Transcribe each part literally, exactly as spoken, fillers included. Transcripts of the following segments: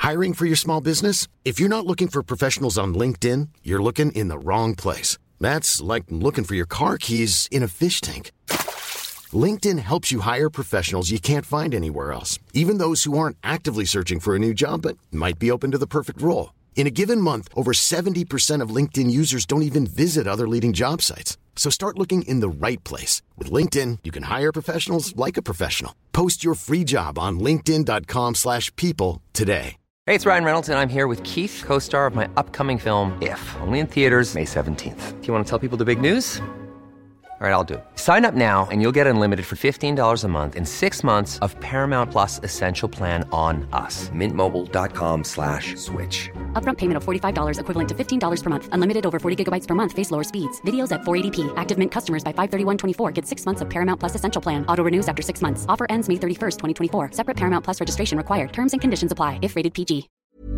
Hiring for your small business? If you're not looking for professionals on LinkedIn, you're looking in the wrong place. That's like looking for your car keys in a fish tank. LinkedIn helps you hire professionals you can't find anywhere else, even those who aren't actively searching for a new job but might be open to the perfect role. In a given month, over seventy percent of LinkedIn users don't even visit other leading job sites. So start looking in the right place. With LinkedIn, you can hire professionals like a professional. Post your free job on linkedin.com slash people today. Hey, it's Ryan Reynolds, and I'm here with Keith, co-star of my upcoming film, If, only in theaters May seventeenth. Do you want to tell people the big news? All right, I'll do it. Sign up now and you'll get unlimited for fifteen dollars a month and six months of Paramount Plus Essential Plan on us. Mint Mobile dot com slash switch. Upfront payment of forty-five dollars equivalent to fifteen dollars per month. Unlimited over forty gigabytes per month. Face lower speeds. Videos at four eighty p. Active Mint customers by five thirty-one twenty-four get six months of Paramount Plus Essential Plan. Auto renews after six months. Offer ends May thirty-first, twenty twenty-four. Separate Paramount Plus registration required. Terms and conditions apply if rated P G.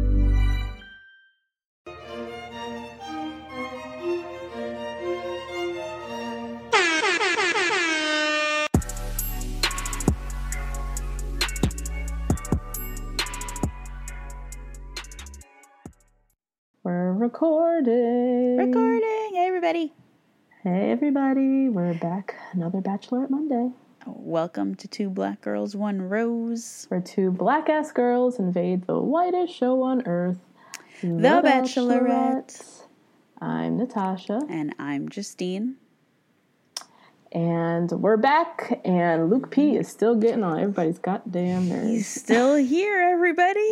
We're recording. Recording. Hey, everybody. Hey, everybody. We're back. Another Bachelorette Monday. Welcome to Two Black Girls, One Rose. Where two black-ass girls invade the whitest show on earth. The, the Bachelorette. Bachelorette. I'm Natasha. And I'm Justine. And we're back. And Luke P is still getting on everybody's goddamn nerves. He's still here, everybody.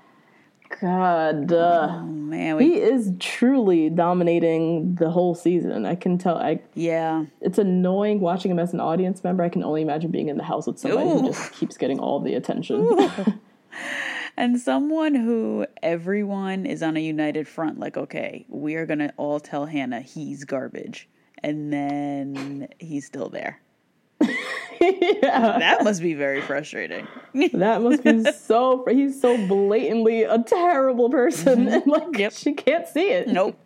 God, uh, oh, man, we... he is truly dominating the whole season. I can tell. I yeah, it's annoying watching him as an audience member. I can only imagine being in the house with somebody Ooh. who just keeps getting all the attention. And someone who everyone is on a united front. Like, okay, we are gonna all tell Hannah he's garbage, and then he's still there. Yeah. That must be very frustrating. That must be so... He's so blatantly a terrible person. Mm-hmm. And, like, yep. She can't see it. Nope.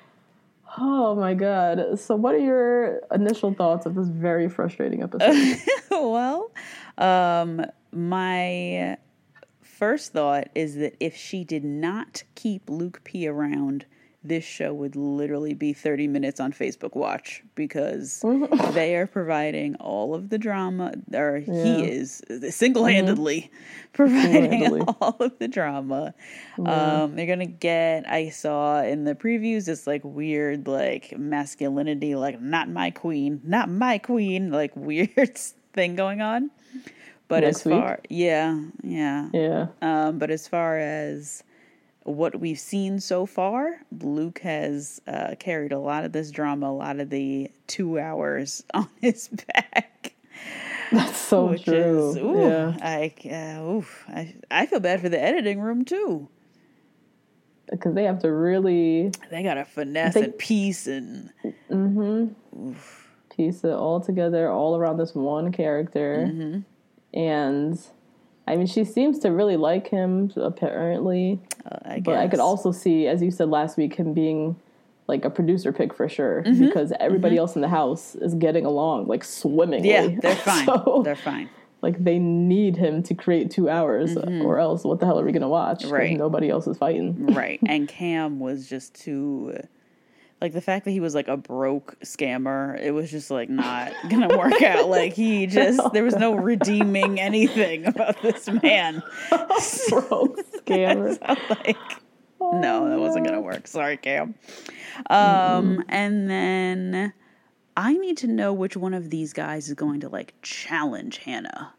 Oh, my God. So what are your initial thoughts of this very frustrating episode? Well, um, my first thought is that if she did not keep Luke P around, this show would literally be thirty minutes on Facebook Watch, because they are providing all of the drama, or yeah. he is single-handedly mm-hmm. providing single-handedly. all of the drama. Yeah. Um, they're going to get, I saw in the previews, this like weird like masculinity, like not my queen, not my queen, like weird thing going on. But Next as far, week? yeah, yeah. Yeah. Um, but as far as what we've seen so far, Luke has uh, carried a lot of this drama, a lot of the two hours on his back. That's so which true. Is, ooh, yeah. I, uh, oof, I, I feel bad for the editing room, too. Because they have to really... They got to finesse they, and piece and... Mm-hmm. Oof. Piece it all together, all around this one character. Mm-hmm. And... I mean, she seems to really like him, apparently. Uh, I but guess. I could also see, as you said last week, him being like a producer pick for sure, mm-hmm. because everybody mm-hmm. else in the house is getting along like swimmingly. Yeah, they're fine. So, they're fine. Like, they need him to create two hours, mm-hmm. or else what the hell are we going to watch? Right. Nobody else is fighting. Right. And Cam was just too... Like, the fact that he was, like, a broke scammer, it was just, like, not going to work out. Like, he just, there was no redeeming anything about this man. Broke scammer. So, like, oh, no, that wasn't going to work. Sorry, Cam. Um, mm-hmm. And then I need to know which one of these guys is going to, like, challenge Hannah.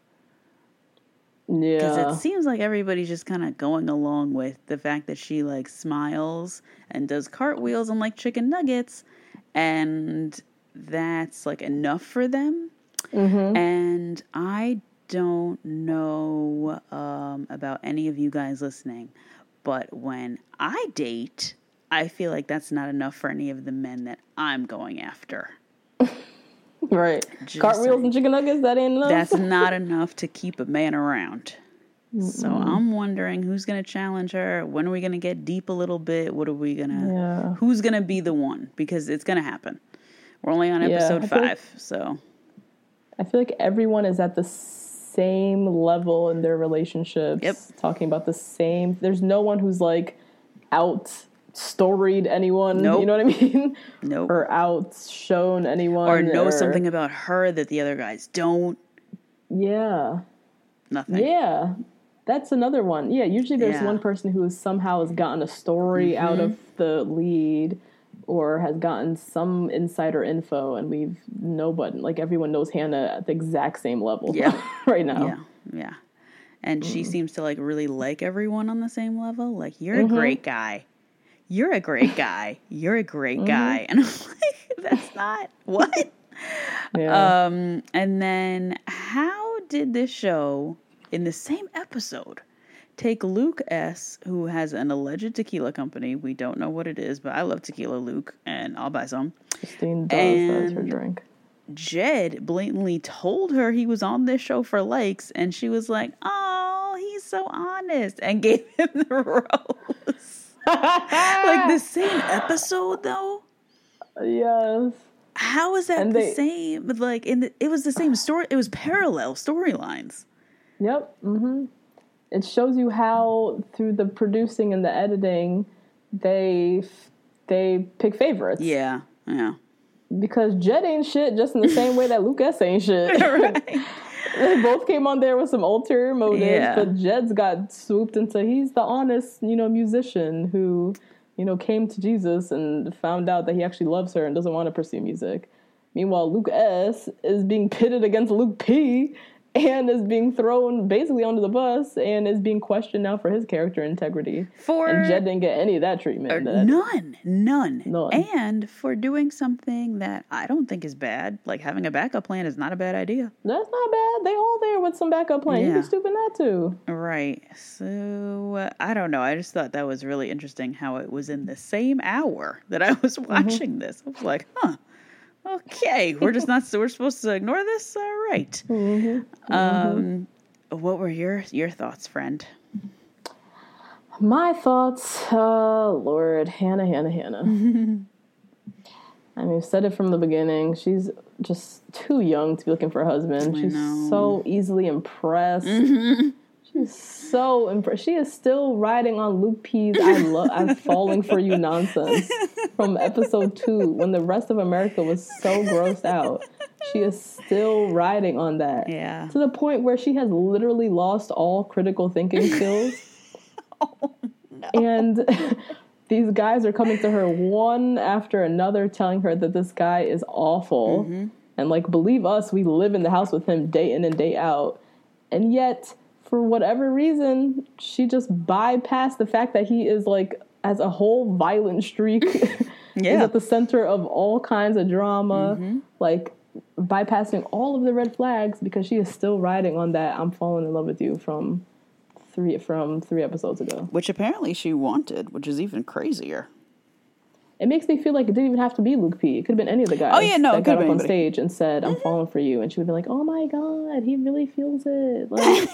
Yeah. Because it seems like everybody's just kind of going along with the fact that she, like, smiles and does cartwheels and, like, chicken nuggets. And that's, like, enough for them. Mm-hmm. And I don't know um, about any of you guys listening, but when I date, I feel like that's not enough for any of the men that I'm going after. Right. Just Cartwheels saying. And chicken nuggets, that ain't enough? That's not enough to keep a man around. Mm-mm. So I'm wondering who's going to challenge her. When are we going to get deep a little bit? What are we going to... Yeah. Who's going to be the one? Because it's going to happen. We're only on episode yeah, five, like, so... I feel like everyone is at the same level in their relationships. Yep. Talking about the same. There's no one who's like out storied anyone. Nope. You know what I mean? Nope. Or outshone anyone. Or know or, something about her that the other guys don't. Yeah. Nothing. Yeah. That's another one. Yeah, usually there's Yeah. one person who somehow has gotten a story Mm-hmm. out of the lead or has gotten some insider info, and we've nobody, like everyone knows Hannah at the exact same level Yeah. right now. Yeah, yeah. And she Mm. seems to like really like everyone on the same level. Like, you're Mm-hmm. a great guy. You're a great guy. You're a great guy. And I'm like, that's not what? Yeah. Um, and then how did this show in the same episode take Luke S., who has an alleged tequila company? We don't know what it is, but I love tequila, Luke, and I'll buy some. Christine does, that's her and- drink. Jed blatantly told her he was on this show for likes, and she was like, oh, he's so honest, and gave him the rose. Like, the same episode, though? Yes. How is that And the they- same? But like, in the, it was the same story. It was parallel storylines. Yep. Mm-hmm. It shows you how through the producing and the editing, they they pick favorites. Yeah, yeah. Because Jed ain't shit just in the same way that Luke S. ain't shit. Right. They both came on there with some ulterior motives, Yeah. but Jed's got swooped into, he's the honest, you know, musician who, you know, came to Jesus and found out that he actually loves her and doesn't want to pursue music. Meanwhile, Luke S. is being pitted against Luke P. and is being thrown basically under the bus and is being questioned now for his character integrity. For And Jed didn't get any of that treatment. or That- none, none, None. and for doing something that I don't think is bad. Like, having a backup plan is not a bad idea. That's not bad. They all there with some backup plan. You Yeah. be stupid not to. Right. So, uh, I don't know. I just thought that was really interesting how it was in the same hour that I was watching this. I was like, huh, okay, we're just not, we're supposed to ignore this? All right. Um, what were your, your thoughts, friend? My thoughts, uh, Lord, Hannah, Hannah, Hannah. I mean, I've said it from the beginning. She's just too young to be looking for a husband. I She's know. so easily impressed. She's so impressed. She is still riding on Luke P's I love, I'm falling for you nonsense from episode two when the rest of America was so grossed out. She is still riding on that. Yeah. To the point where she has literally lost all critical thinking skills. And these guys are coming to her one after another telling her that this guy is awful. And like, believe us, we live in the house with him day in and day out. And yet, for whatever reason, she just bypassed the fact that he is like, as a whole violent streak, is Yeah. at the center of all kinds of drama. Like, bypassing all of the red flags because she is still riding on that I'm falling in love with you from three from three episodes ago. Which apparently she wanted, which is even crazier. It makes me feel like it didn't even have to be Luke P. It could have been any of the guys Oh, yeah, no, it that got could've up been on anybody. stage and said, I'm falling for you. And she would be like, oh my God, he really feels it. Like,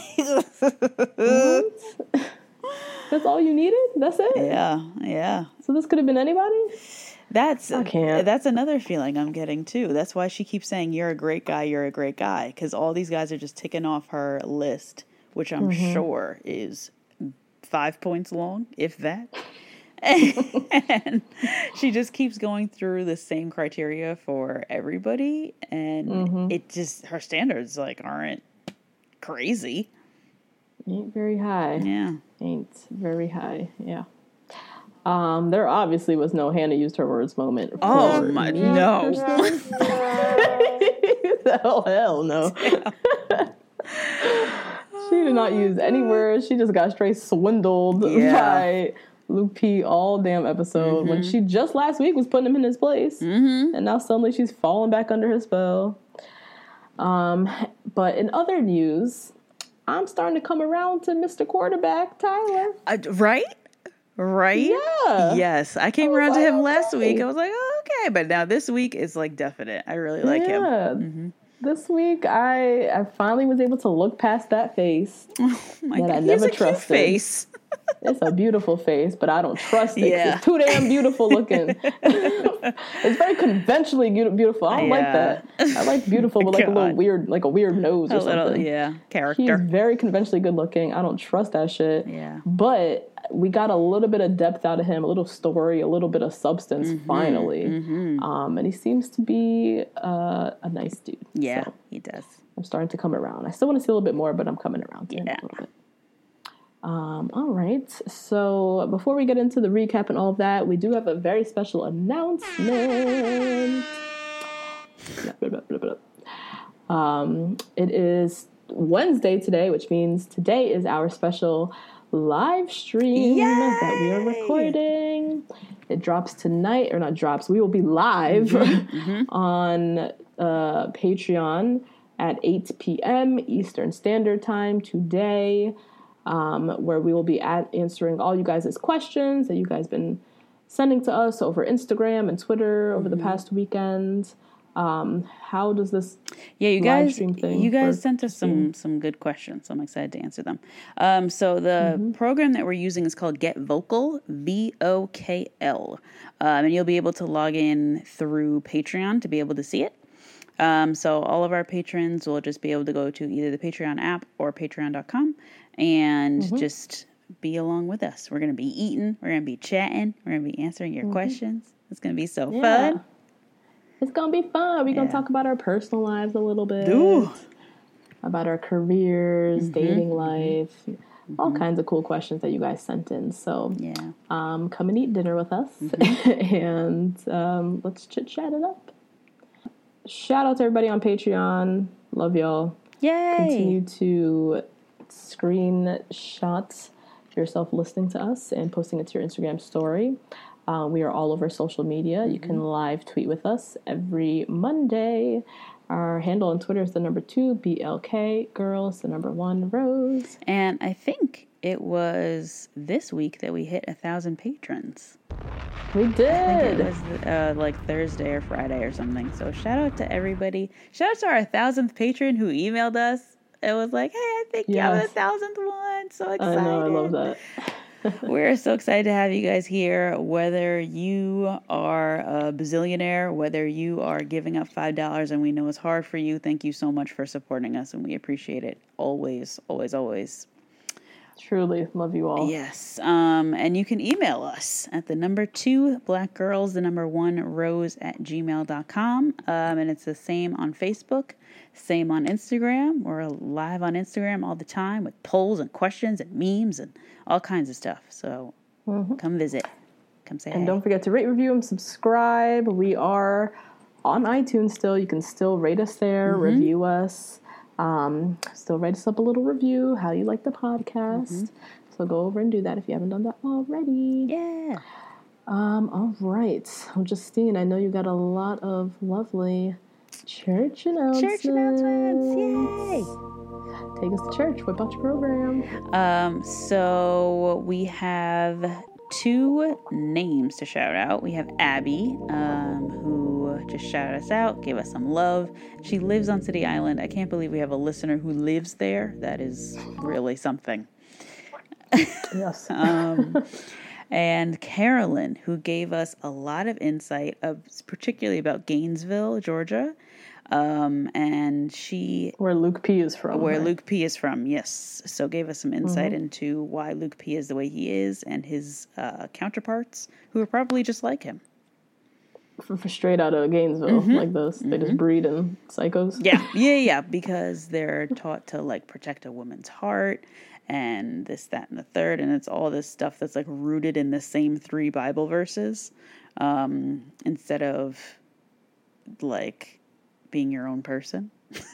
what? That's all you needed? That's it? Yeah, yeah. So this could have been anybody? That's can't. that's another feeling I'm getting too. That's why she keeps saying you're a great guy, you're a great guy, because all these guys are just ticking off her list, which I'm sure is five points long, if that. And she just keeps going through the same criteria for everybody, and it just her standards like aren't crazy. Ain't very high. Yeah. Ain't very high. Yeah. Um, there obviously was no Hannah used her words moment. Oh for my me no. personally. Oh hell no. She did not use any words. She just got straight swindled Yeah. by Luke P all damn episode when she just last week was putting him in his place. Mm-hmm. And now suddenly she's falling back under his spell. Um, but in other news, I'm starting to come around to Mister Quarterback, Tyler. Uh, right? Right? Yeah. Yes. I came I was around to like, him last okay. week. I was like, oh, okay. But now this week is like definite. I really like him. Yeah. This week, I I finally was able to look past that face Oh my that God. I He has never a cute trusted. face. It's a beautiful face, but I don't trust it 'cause Yeah. it's too damn beautiful looking. It's very conventionally beautiful. I don't like Yeah. that. I like beautiful with like a little God. weird, like a weird nose or A little, something. yeah, He's character. very conventionally good looking. I don't trust that shit. Yeah. But we got a little bit of depth out of him, a little story, a little bit of substance Mm-hmm, finally. Um, and he seems to be uh, a nice dude. Yeah, So he does. I'm starting to come around. I still want to see a little bit more, but I'm coming around to him Yeah. a little bit. Um, all right. So before we get into the recap and all of that, we do have a very special announcement. Um, it is Wednesday today, which means today is our special live stream that we are recording. It drops tonight, or not drops, we will be live on uh, Patreon at eight p.m. Eastern Standard Time today, um, where we will be at answering all you guys' questions that you guys been sending to us over Instagram and Twitter over the past weekend. Um, how does this Yeah, you live guys, stream thing you guys work? sent us some some good questions, so I'm excited to answer them. Um, so the Mm-hmm. program that we're using is called Get Vocal, V O K L, um, and you'll be able to log in through Patreon to be able to see it. Um, so all of our patrons will just be able to go to either the Patreon app or patreon dot com and Mm-hmm. just be along with us. We're going to be eating, we're going to be chatting, we're going to be answering your questions. It's going to be so Yeah. fun. It's gonna be fun. We're Yeah. gonna talk about our personal lives a little bit, Ooh. about our careers, Mm-hmm. dating life, all kinds of cool questions that you guys sent in. So, Yeah. um, come and eat dinner with us, Mm-hmm. and um, let's chit chat it up. Shout out to everybody on Patreon. Love y'all. Yay. Continue to screenshot yourself listening to us and posting it to your Instagram story. Uh, we are all over social media. You can live tweet with us every Monday. Our handle on Twitter is the number two, B L K Girls, the number one, Rose. And I think it was this week that we hit a thousand patrons. We I think did. it was uh, like Thursday or Friday or something. So shout out to everybody. Shout out to our thousandth patron who emailed us. It was like, hey, I think y'all Yes. the thousandth one. So I excited. know, I love that. We're so excited to have you guys here. Whether you are a bazillionaire, whether you are giving up five dollars, and we know it's hard for you, thank you so much for supporting us, and we appreciate it. Always, always, always. Truly, love you all. Yes. Um, and you can email us at the number two, black girls, the number one, rose at gmail dot com. Um, and it's the same on Facebook, same on Instagram. We're live on Instagram all the time with polls and questions and memes and all kinds of stuff. So come visit. Come say And hey. don't forget to rate, review, and subscribe. We are on iTunes still. You can still rate us there, Mm-hmm. review us. Um, still write us up a little review, how you like the podcast. Mm-hmm. So go over and do that if you haven't done that already. Yeah. Um, all right. Well, Justine, I know you got a lot of lovely church announcements. Church announcements. Yay. Take us to church. What about your program? Um, so we have two names to shout out. We have Abby, um, who just shouted us out, gave us some love. She lives on City Island. I can't believe we have a listener who lives there. That is really something. Yes. Um, and Carolyn, who gave us a lot of insight, of, particularly about Gainesville, Georgia. Um, and she Where Luke P is from. Where right? Luke P is from, yes. So gave us some insight into why Luke P is the way he is and his uh, counterparts, who are probably just like him. For, for straight out of Gainesville, like those. They just breed in psychos. Yeah, yeah, yeah, because they're taught to, like, protect a woman's heart and this, that, and the third, and it's all this stuff that's, like, rooted in the same three Bible verses, um, instead of, like, being your own person.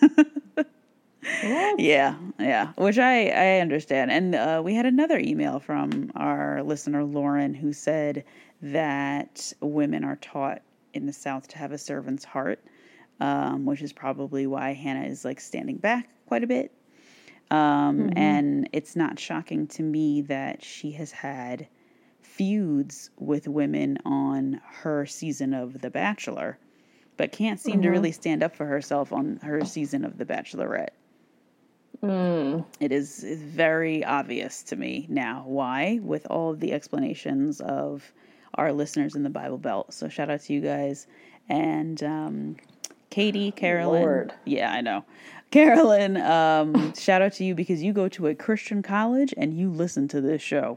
Yeah, yeah, which I, I understand. And uh, we had another email from our listener, Lauren, who said that women are taught in the South to have a servant's heart, um, which is probably why Hannah is like standing back quite a bit. Um, mm-hmm. And it's not shocking to me that she has had feuds with women on her season of The Bachelor, but can't seem mm-hmm. to really stand up for herself on her season of The Bachelorette. Mm. It is, is very obvious to me now why, with all of the explanations of our listeners in the Bible Belt. So shout out to you guys. And um, Katie, Carolyn. Lord. Yeah, I know. Carolyn, um, shout out to you because you go to a Christian college and you listen to this show.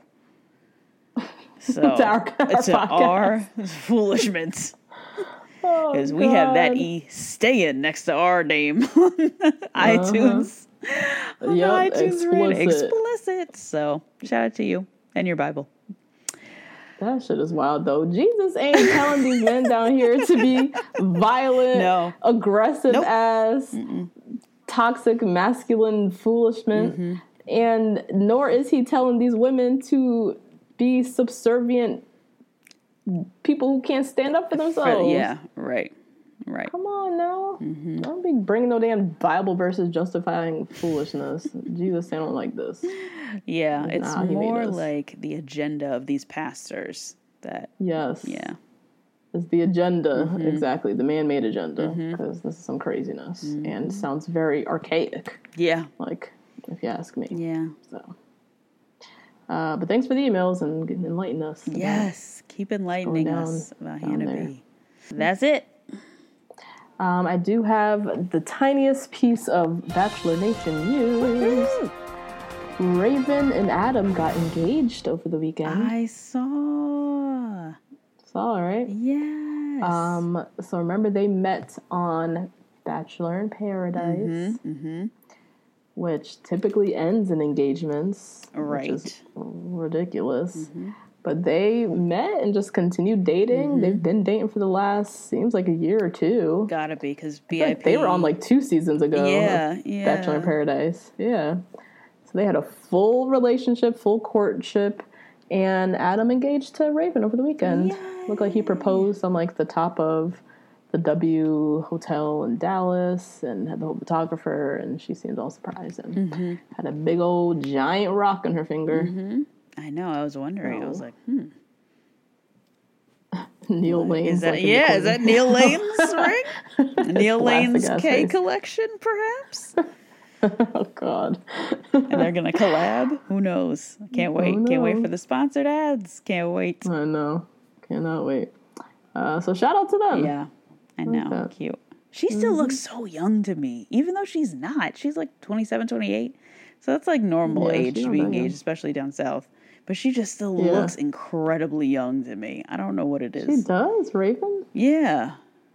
So it's our, our it's podcast. our foolishments. Because oh, we have that E staying next to our name on uh-huh. iTunes. On yep, iTunes explicit. Rating. Explicit. So shout out to you and your Bible. That shit is wild, though. Jesus ain't telling these men down here to be violent, no. aggressive nope. ass, Mm-mm. toxic, masculine foolishment. Mm-hmm. And nor is he telling these women to be subservient people who can't stand up for themselves. Yeah, right. Right. Come on now. Mm-hmm. Don't be bringing no damn Bible verses justifying foolishness. Jesus sounded like this. Yeah, it's nah, more like the agenda of these pastors that. Yes. Yeah. It's the agenda, mm-hmm. exactly, the man-made agenda, because mm-hmm. this is some craziness, mm-hmm. and it sounds very archaic. Yeah. Like, if you ask me. Yeah. So. Uh, but thanks for the emails and enlightening us. Yes, keep enlightening us about Hannah B. That's it. Um, I do have the tiniest piece of Bachelor Nation news. Raven and Adam got engaged over the weekend. I saw. Saw, right? Yes. Um, so remember they met on Bachelor in Paradise. Mm-hmm, mm-hmm. Which typically ends in engagements, right? Which is ridiculous. Mm-hmm. But they met and just continued dating. Mm-hmm. They've been dating for the last, seems like a year or two. Gotta be, because B I P. Like they were on like two seasons ago. Yeah, yeah. Bachelor in Paradise. Yeah. So they had a full relationship, full courtship, and Adam engaged to Raven over the weekend. Yay. Looked like he proposed on like the top of the W Hotel in Dallas and had the whole photographer, and she seemed all surprised and mm-hmm. had a big old giant rock in her finger. Mm-hmm. I know. I was wondering. Oh. I was like, hmm. Neil Lane's. Is that, like yeah, is that Neil Lane's ring? Neil Lane's K face. Collection, perhaps? Oh, God. And they're going to collab? Who knows? Can't wait. Can't wait for the sponsored ads. Can't wait. I know. Cannot wait. Uh, so shout out to them. Yeah. I know. Like cute. She still mm-hmm. looks so young to me, even though she's not. She's like twenty-seven, twenty-eight. So that's like normal yeah, age to be engaged, especially down south. But she just still yeah. looks incredibly young to me. I don't know what it is. She does, Raven? Yeah.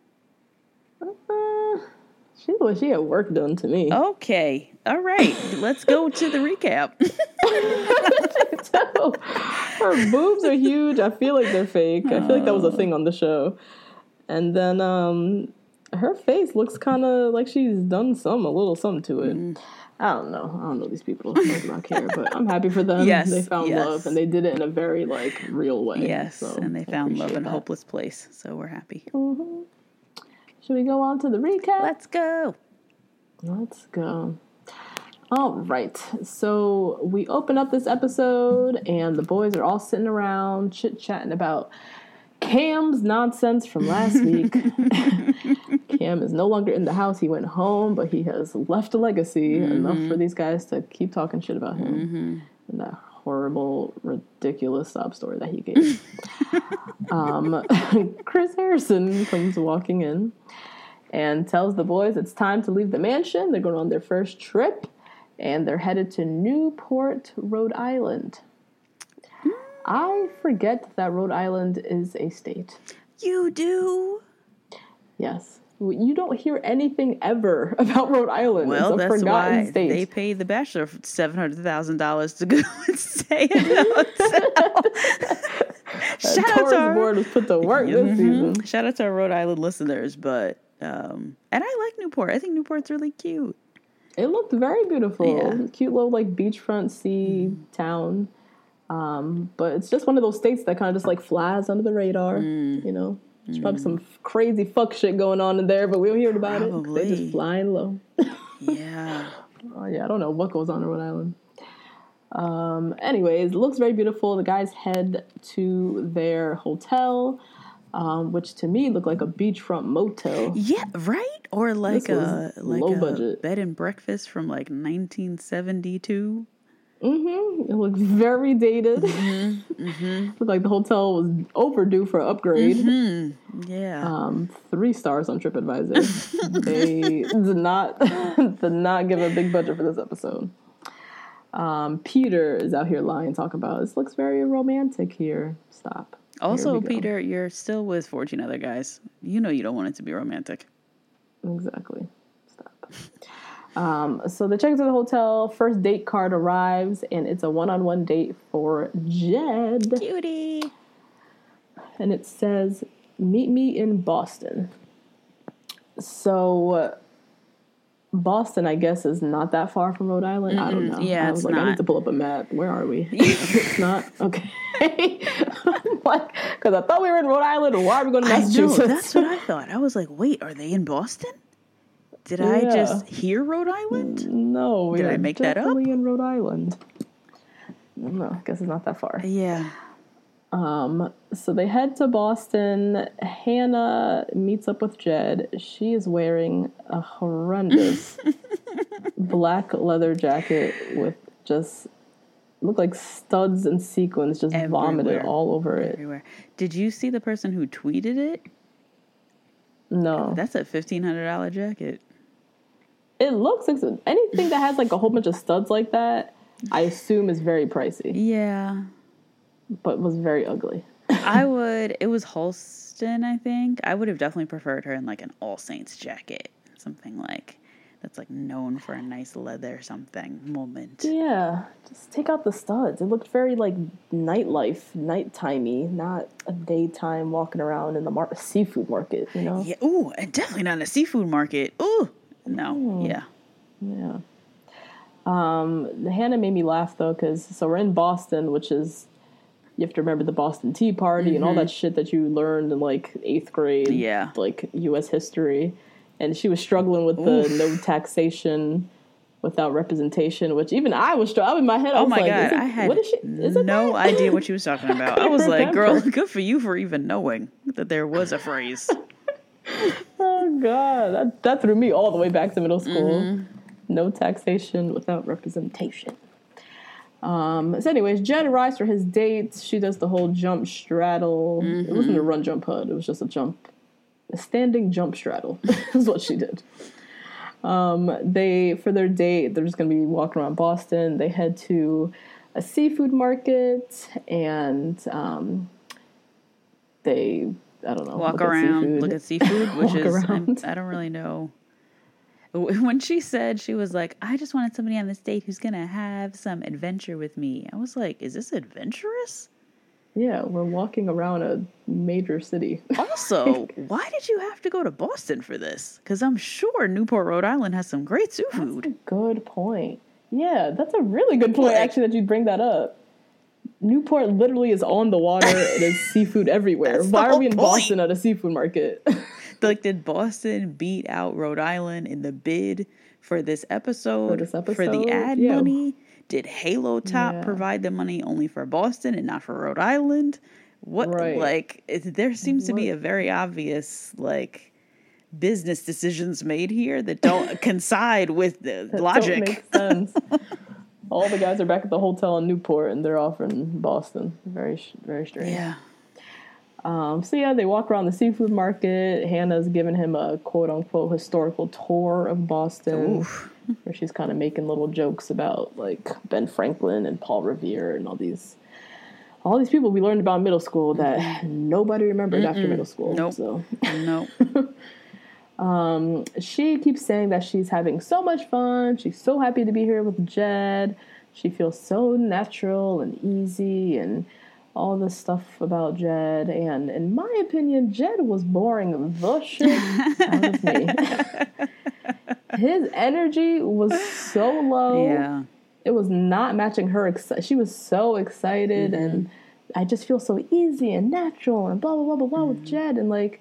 Uh, she she had work done to me. Okay. All right. Let's go to the recap. Her boobs are huge. I feel like they're fake. I feel like that was a thing on the show. And then um, her face looks kind of like she's done some, a little something to it. Mm. I don't know. I don't know these people. I do not care, but I'm happy for them. Yes, they found yes. love, and they did it in a very, like, real way. Yes, so and they found love in a that. hopeless place, so we're happy. Mm-hmm. Should we go on to the recap? Let's go. Let's go. All right. So we open up this episode, and the boys are all sitting around chit-chatting about Cam's nonsense from last week. Cam is no longer in the house. He went home, but he has left a legacy mm-hmm. enough for these guys to keep talking shit about him. Mm-hmm. And that horrible, ridiculous sob story that he gave. um, Chris Harrison comes walking in and tells the boys it's time to leave the mansion. They're going on their first trip, and they're headed to Newport, Rhode Island. I forget that Rhode Island is a state. You do? Yes. You don't hear anything ever about Rhode Island. Well, it's a that's forgotten why state. They paid the Bachelor seven hundred thousand dollars to go and stay in the hotel. Shout out to our board was put to work mm-hmm. this season. Shout out to our Rhode Island listeners, but um, and I like Newport. I think Newport's really cute. It looked very beautiful. Yeah. Cute little like beachfront sea mm. town. Um, but it's just one of those states that kind of just like flies under the radar, mm. you know. There's mm. probably some f- crazy fuck shit going on in there, but we don't hear about probably. it. They're just flying low. Yeah. Oh, yeah, I don't know what goes on in Rhode Island. Um, anyways, it looks very beautiful. The guys head to their hotel. um, which to me looked like a beachfront motel. Yeah, right? Or like a like low a budget bed and breakfast from like nineteen seventy-two. Mm-hmm. It looked very dated. Mm-hmm. Mm-hmm. Looked like the hotel was overdue for an upgrade. Mm-hmm. Yeah. Um, three stars on TripAdvisor. They did not did not give a big budget for this episode. Um, Peter is out here lying, talking about this looks very romantic here. Stop. Also, Peter, you're still with fourteen other guys. You know you don't want it to be romantic. Exactly. Stop. Um, so they check into the hotel. First date card arrives, and it's a one-on-one date for Jed. Cutie. And it says, "Meet me in Boston." So uh, Boston, I guess, is not that far from Rhode Island. Mm-mm. I don't know. Yeah, I was it's like, not. I need to pull up a map. Where are we? It's not? Okay. I'm like, because I thought we were in Rhode Island, or why are we going to Massachusetts? I know, that's what I thought. I was like, wait, are they in Boston? Did I Yeah. just hear Rhode Island? No, we Did are I make that up? definitely in Rhode Island. No, I guess it's not that far. Yeah. Um, so they head to Boston. Hannah meets up with Jed. She is wearing a horrendous black leather jacket with just look like studs and sequins just Everywhere. vomited all over it. Everywhere. Did you see the person who tweeted it? No, That's a fifteen hundred dollars jacket. it looks like anything that has like a whole bunch of studs like that. I assume is very pricey, Yeah. but was very ugly. I would, it was Holston, I think. I would have definitely preferred her in like an All Saints jacket. Something like, that's like known for a nice leather something moment. Yeah, just take out the studs. It looked very like nightlife, nightimey, not a daytime walking around in the mar- seafood market, you know? Yeah. Ooh, and definitely not in a seafood market. Ooh. No. Mm. Yeah. Yeah. Um, Hannah made me laugh though, because so we're in Boston, which is, you have to remember the Boston Tea Party mm-hmm. and all that shit that you learned in like eighth grade, yeah, like U S history. And she was struggling with the Oof. no taxation without representation, which even I was struggling. In my head, I oh was my like, God, is it, I had what is she, is it no that? idea what she was talking about. I, I was remember. like, girl, good for you for even knowing that there was a phrase. Oh, God. That, that threw me all the way back to middle school. Mm-hmm. No taxation without representation. Um, so anyways, Jed arrives for his date. She does the whole jump straddle. Mm-hmm. It wasn't a run, jump, hud. It was just a jump. A standing jump straddle is what she did. Um, they, for their date, they're just going to be walking around Boston. They head to a seafood market, and um, they, I don't know. Walk look around, at look at seafood, which is, around. I don't really know. When she said, she was like, I just wanted somebody on this date who's going to have some adventure with me. I was like, is this adventurous? Yeah, we're walking around a major city. Also, why did you have to go to Boston for this? Because I'm sure Newport, Rhode Island has some great seafood. That's a good point. Yeah, that's a really good point, like, actually, that you bring that up. Newport literally is on the water. It is seafood everywhere. Why are we in point. Boston at a seafood market? Like, did Boston beat out Rhode Island in the bid for this episode? For this episode? For the ad yeah. money? Did Halo Top yeah. provide the money only for Boston and not for Rhode Island? What, right. like, it, there seems to be a very obvious, like, business decisions made here that don't coincide with the that logic. Don't make sense. All the guys are back at the hotel in Newport, and they're off in Boston. Very, very strange. Yeah. Um, so, yeah, they walk around the seafood market. Hannah's giving him a quote-unquote historical tour of Boston, Oof. where she's kind of making little jokes about, like, Ben Franklin and Paul Revere and all these all these people we learned about in middle school that nobody remembered Mm-mm. after middle school. Nope. So. Nope. Um, she keeps saying that she's having so much fun. She's so happy to be here with Jed. She feels so natural and easy and all this stuff about Jed. And in my opinion, Jed was boring the shit out of me. His energy was so low. Yeah. It was not matching her. Exci- she was so excited mm-hmm. and I just feel so easy and natural and blah, blah, blah, blah, blah mm-hmm. with Jed. And like,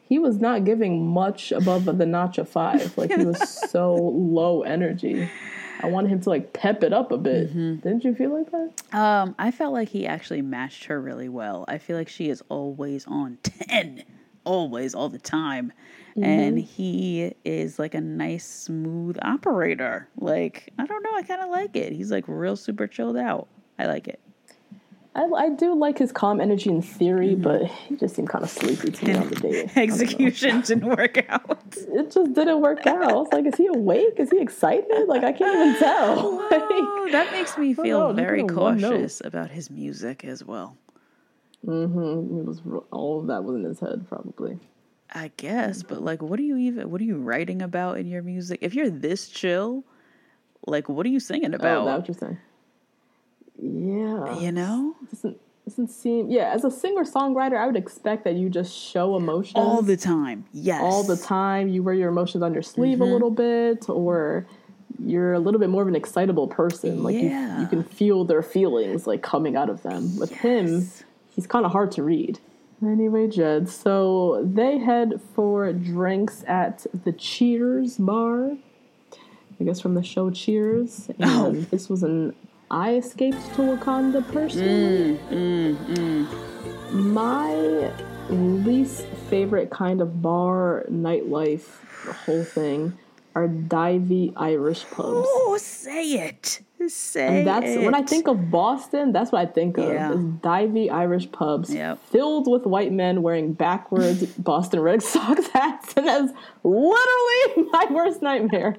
he was not giving much above the notch of five. Like, he was so low energy. I wanted him to, like, pep it up a bit. Mm-hmm. Didn't you feel like that? Um, I felt like he actually matched her really well. I feel like she is always on ten. Always, all the time. Mm-hmm. And he is, like, a nice, smooth operator. Like, I don't know, I kind of like it. He's, like, real super chilled out. I like it. I, I do like his calm energy in theory, mm-hmm. but he just seemed kind of sleepy to me on the date. Execution didn't work out. It just didn't work out. I was like, is he awake? Is he excited? Like, I can't even tell. Oh, like, that makes me feel know, very cautious about his music as well. Mm-hmm. It was all of that was in his head, probably. I guess, but like, what are you even? What are you writing about in your music? If you're this chill, like, what are you singing about? Oh, that's what you're saying. Yeah. You know? It doesn't, doesn't seem... Yeah, as a singer-songwriter, I would expect that you just show emotions. All the time, yes. All the time. You wear your emotions on your sleeve mm-hmm. a little bit, or you're a little bit more of an excitable person. Like, yeah. you, you can feel their feelings, like, coming out of them. With yes. him, he's kind of hard to read. Anyway, Jed, so they head for drinks at the Cheers bar. I guess from the show Cheers. And oh. this was an I Escaped to Wakanda person. Mm, mm, mm. My least favorite kind of bar, nightlife, the whole thing, are divey Irish pubs. Oh, say it. Say and that's it. When I think of Boston, that's what I think of. Yeah. Is divey Irish pubs yep. filled with white men wearing backwards Boston Red Sox hats, and that's literally my worst nightmare.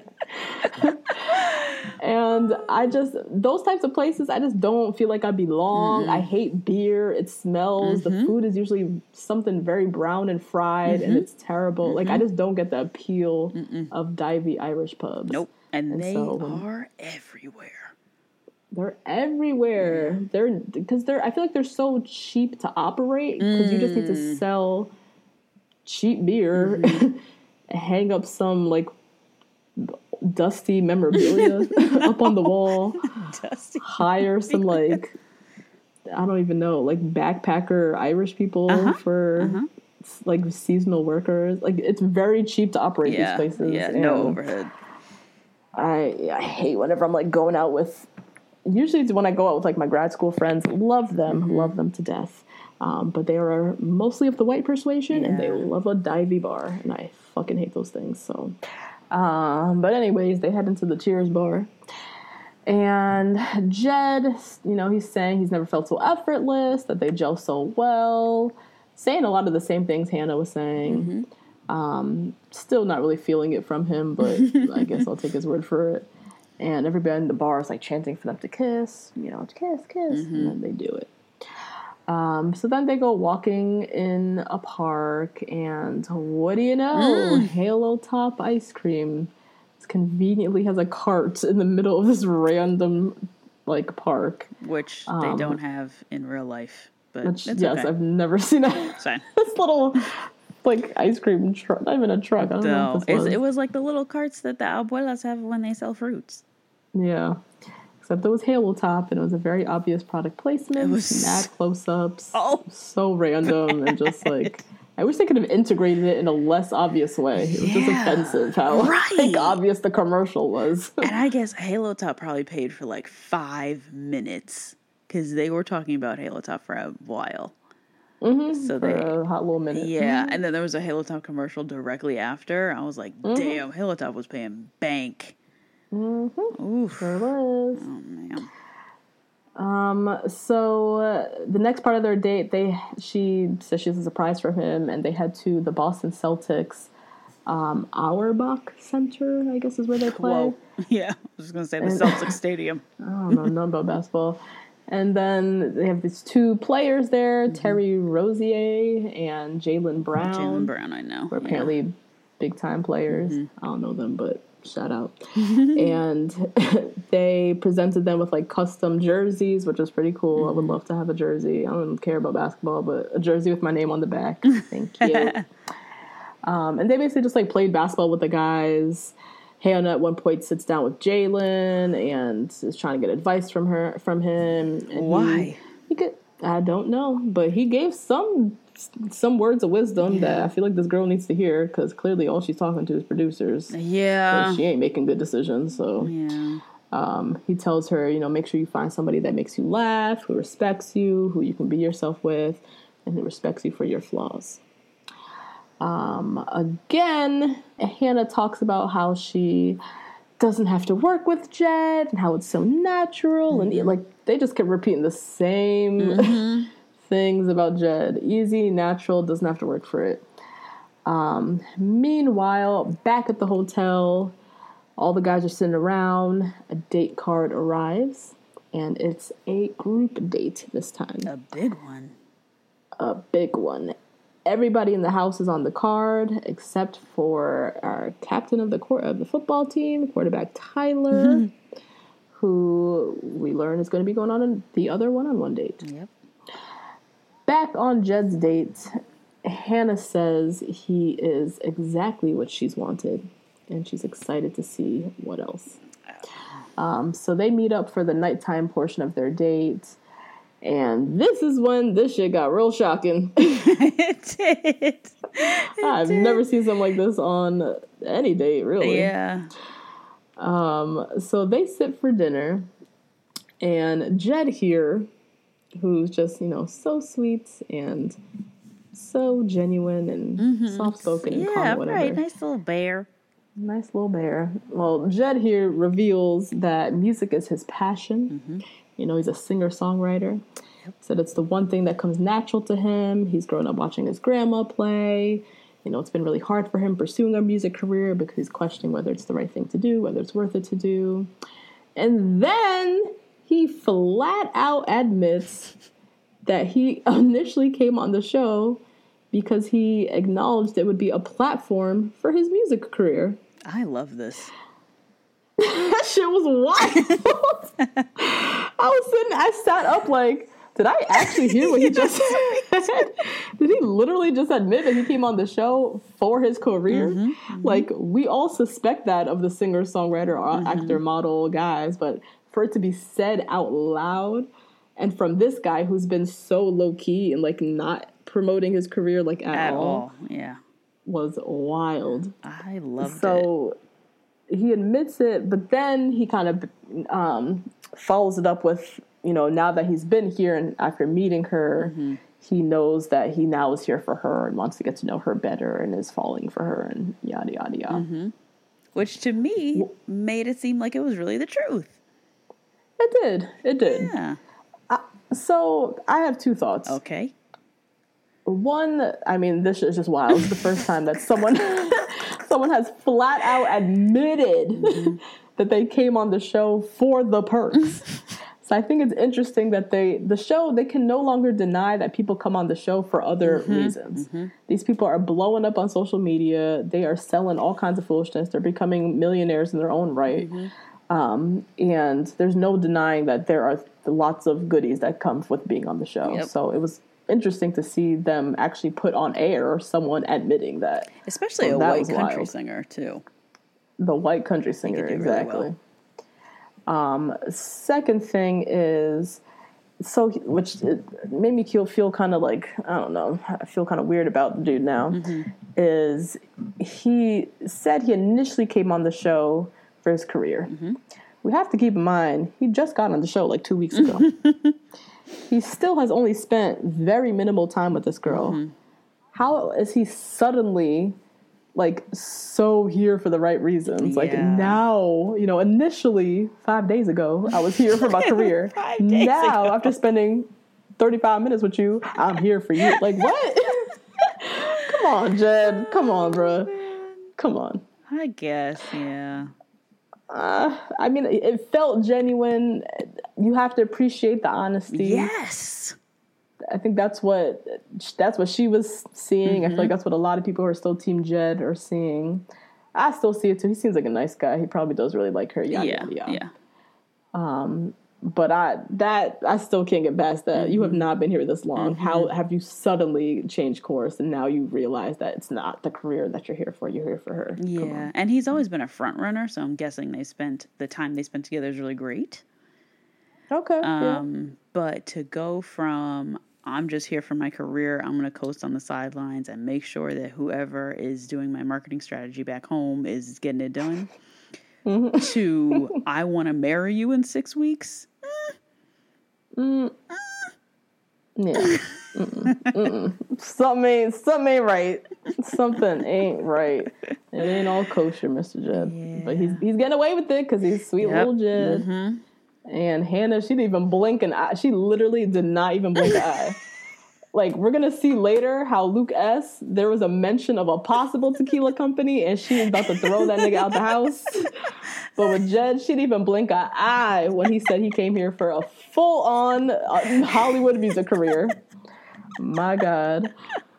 And I just, those types of places, I just don't feel like I belong. Mm-hmm. I hate beer. It smells. Mm-hmm. The food is usually something very brown and fried, mm-hmm. and it's terrible. Mm-hmm. Like, I just don't get the appeal Mm-mm. of divey Irish pubs. Nope. And, and they so, are everywhere. They're everywhere. Yeah. They're because they're. I feel like they're so cheap to operate because mm. you just need to sell cheap beer, mm-hmm. and hang up some like dusty memorabilia up on the wall, dusty hire some like I don't even know like backpacker Irish people uh-huh. for uh-huh. like seasonal workers. Like it's very cheap to operate yeah. these places. Yeah, no overhead. I I hate whenever I'm like going out with. Usually it's when I go out with like my grad school friends. Love them, mm-hmm. love them to death. Um, but they are mostly of the white persuasion, yeah. and they love a divey bar, and I fucking hate those things. So, um, but anyways, they head into the Cheers bar, and Jed, you know, he's saying he's never felt so effortless, that they gel so well, saying a lot of the same things Hannah was saying. Mm-hmm. Um, still not really feeling it from him, but I guess I'll take his word for it. And everybody in the bar is like chanting for them to kiss, you know, kiss, kiss, mm-hmm. and then they do it. Um, so then they go walking in a park, and what do you know? Mm. Halo Top ice cream conveniently has a cart in the middle of this random like park, which they um, don't have in real life. But which, it's yes, okay. I've never seen a, this little like ice cream truck, not even a truck. I don't no, know what this was. It was like the little carts that the abuelas have when they sell fruits. Yeah. Except it was Halo Top, and it was a very obvious product placement. It was mad close-ups. Oh, so random, and just like I wish they could have integrated it in a less obvious way. It was yeah, just offensive how right. like, obvious the commercial was. And I guess Halo Top probably paid for like five minutes because they were talking about Halo Top for a while. Mm-hmm, so for they, a hot little minute. Yeah, mm-hmm. and then there was a Halo Top commercial directly after. I was like, damn, mm-hmm. Halo Top was paying bank. Mm-hmm. Oof. Sure was. Oh, man. Um, so uh, the next part of their date, they she says she has a surprise for him, and they head to the Boston Celtics um, Auerbach Center, I guess is where they play. Whoa. Yeah, I was going to say the and, Celtics Stadium. I don't know, nothing about basketball. And then they have these two players there, mm-hmm. Terry Rozier and Jaylen Brown. Jaylen Brown, I know. Who are apparently yeah. big-time players. Mm-hmm. I don't know them, but shout out. And they presented them with, like, custom jerseys, which is pretty cool. Mm-hmm. I would love to have a jersey. I don't care about basketball, but a jersey with my name on the back. Thank you. um, and they basically just, like, played basketball with the guys. Hannah at one point sits down with Jaylen and is trying to get advice from her, from him. And Why? He, he could, I don't know, but he gave some some words of wisdom yeah. that I feel like this girl needs to hear, because clearly all she's talking to is producers. Yeah. She ain't making good decisions, so... Yeah. Um, he tells her, you know, make sure you find somebody that makes you laugh, who respects you, who you can be yourself with, and who respects you for your flaws. Um, again, Hannah talks about how she doesn't have to work with Jed and how it's so natural. Mm-hmm. And, like, they just kept repeating the same mm-hmm. things about Jed. Easy, natural, doesn't have to work for it. Um, meanwhile, back at the hotel... all the guys are sitting around. A date card arrives, and it's a group date this time. A big one. A big one. Everybody in the house is on the card, except for our captain of the court of the football team, quarterback Tyler, mm-hmm. who we learn is going to be going on the other one-on-one date. Yep. Back on Jed's date, Hannah says he is exactly what she's wanted. And she's excited to see what else. Um, so they meet up for the nighttime portion of their date. And this is when this shit got real shocking. It did. It I've did. never seen something like this on any date, really. Yeah. Um, so they sit for dinner. And Jed here, who's just, you know, so sweet and so genuine and mm-hmm. soft-spoken and yeah, calm, whatever. Yeah, right. Nice little bear. Nice little bear. Well, Jed here reveals that music is his passion. Mm-hmm. You know, he's a singer-songwriter. Yep. Said it's the one thing that comes natural to him. He's grown up watching his grandma play. You know, it's been really hard for him pursuing a music career because he's questioning whether it's the right thing to do, whether it's worth it to do. And then he flat out admits that he initially came on the show because he acknowledged it would be a platform for his music career. I love this. That shit was wild. I was sitting, I sat up like, did I actually hear what he just said? Did he literally just admit that he came on the show for his career? Mm-hmm, mm-hmm. Like, we all suspect that of the singer, songwriter, mm-hmm. actor, model guys, but for it to be said out loud, and from this guy who's been so low-key and, like, not promoting his career, like, at, at all, all, yeah, was wild. I loved so, it. So, he admits it, but then he kind of um, follows it up with, you know, now that he's been here and after meeting her, mm-hmm. he knows that he now is here for her and wants to get to know her better and is falling for her and yada, yada, yada. Mm-hmm. Which to me well, made it seem like it was really the truth. It did. It did. Yeah. Uh, so I have two thoughts. Okay. One, I mean, this is just wild. It's the first time that someone someone has flat out admitted mm-hmm. that they came on the show for the perks. So I think it's interesting that they, the show, they can no longer deny that people come on the show for other mm-hmm. reasons. Mm-hmm. These people are blowing up on social media. They are selling all kinds of foolishness. They're becoming millionaires in their own right. Mm-hmm. Um, and there's no denying that there are lots of goodies that come with being on the show. Yep. So it was interesting to see them actually put on air someone admitting that. Especially so a white country wild. singer, too. The white country singer, exactly. Really well. Um, second thing is, so which it made me feel, feel kind of like, I don't know, I feel kind of weird about the dude now, mm-hmm. is he said he initially came on the show for his career. Mm-hmm. We have to keep in mind, he just got on the show like two weeks ago. He still has only spent very minimal time with this girl. Mm-hmm. How is he suddenly, like, so here for the right reasons? Yeah. Like, now, you know, initially, five days ago, I was here for my career. Now, ago. After spending thirty-five minutes with you, I'm here for you. Like, what? Come on, Jed. Come on, bro. Come on. I guess, yeah. Uh, I mean, it felt genuine. You have to appreciate the honesty. Yes. I think that's what that's what she was seeing. Mm-hmm. I feel like that's what a lot of people who are still Team Jed are seeing. I still see it too. He seems like a nice guy. He probably does really like her. Yada, yeah, yada, yada. yeah. Um, but I that I still can't get past that. Mm-hmm. You have not been here this long. Mm-hmm. How have you suddenly changed course and now you realize that it's not the career that you're here for? You're here for her. Yeah, and he's always been a front runner, so I'm guessing they spent the time they spent together is really great. Okay. Um, yeah. But to go from I'm just here for my career, I'm going to coast on the sidelines and make sure that whoever is doing my marketing strategy back home is getting it done, mm-hmm. to I want to marry you in six weeks. Mm. Yeah. Mm-mm. Mm-mm. Something ain't, something ain't right. Something ain't right. It ain't all kosher, Mister Jed. Yeah. But he's he's getting away with it because he's sweet yep. little Jed. Mm-hmm. And Hannah, she didn't even blink an eye. She literally did not even blink an eye. Like, we're going to see later how Luke S., there was a mention of a possible tequila company, and she was about to throw that nigga out the house. But with Jed, she didn't even blink an eye when he said he came here for a full-on uh, Hollywood music career. My God.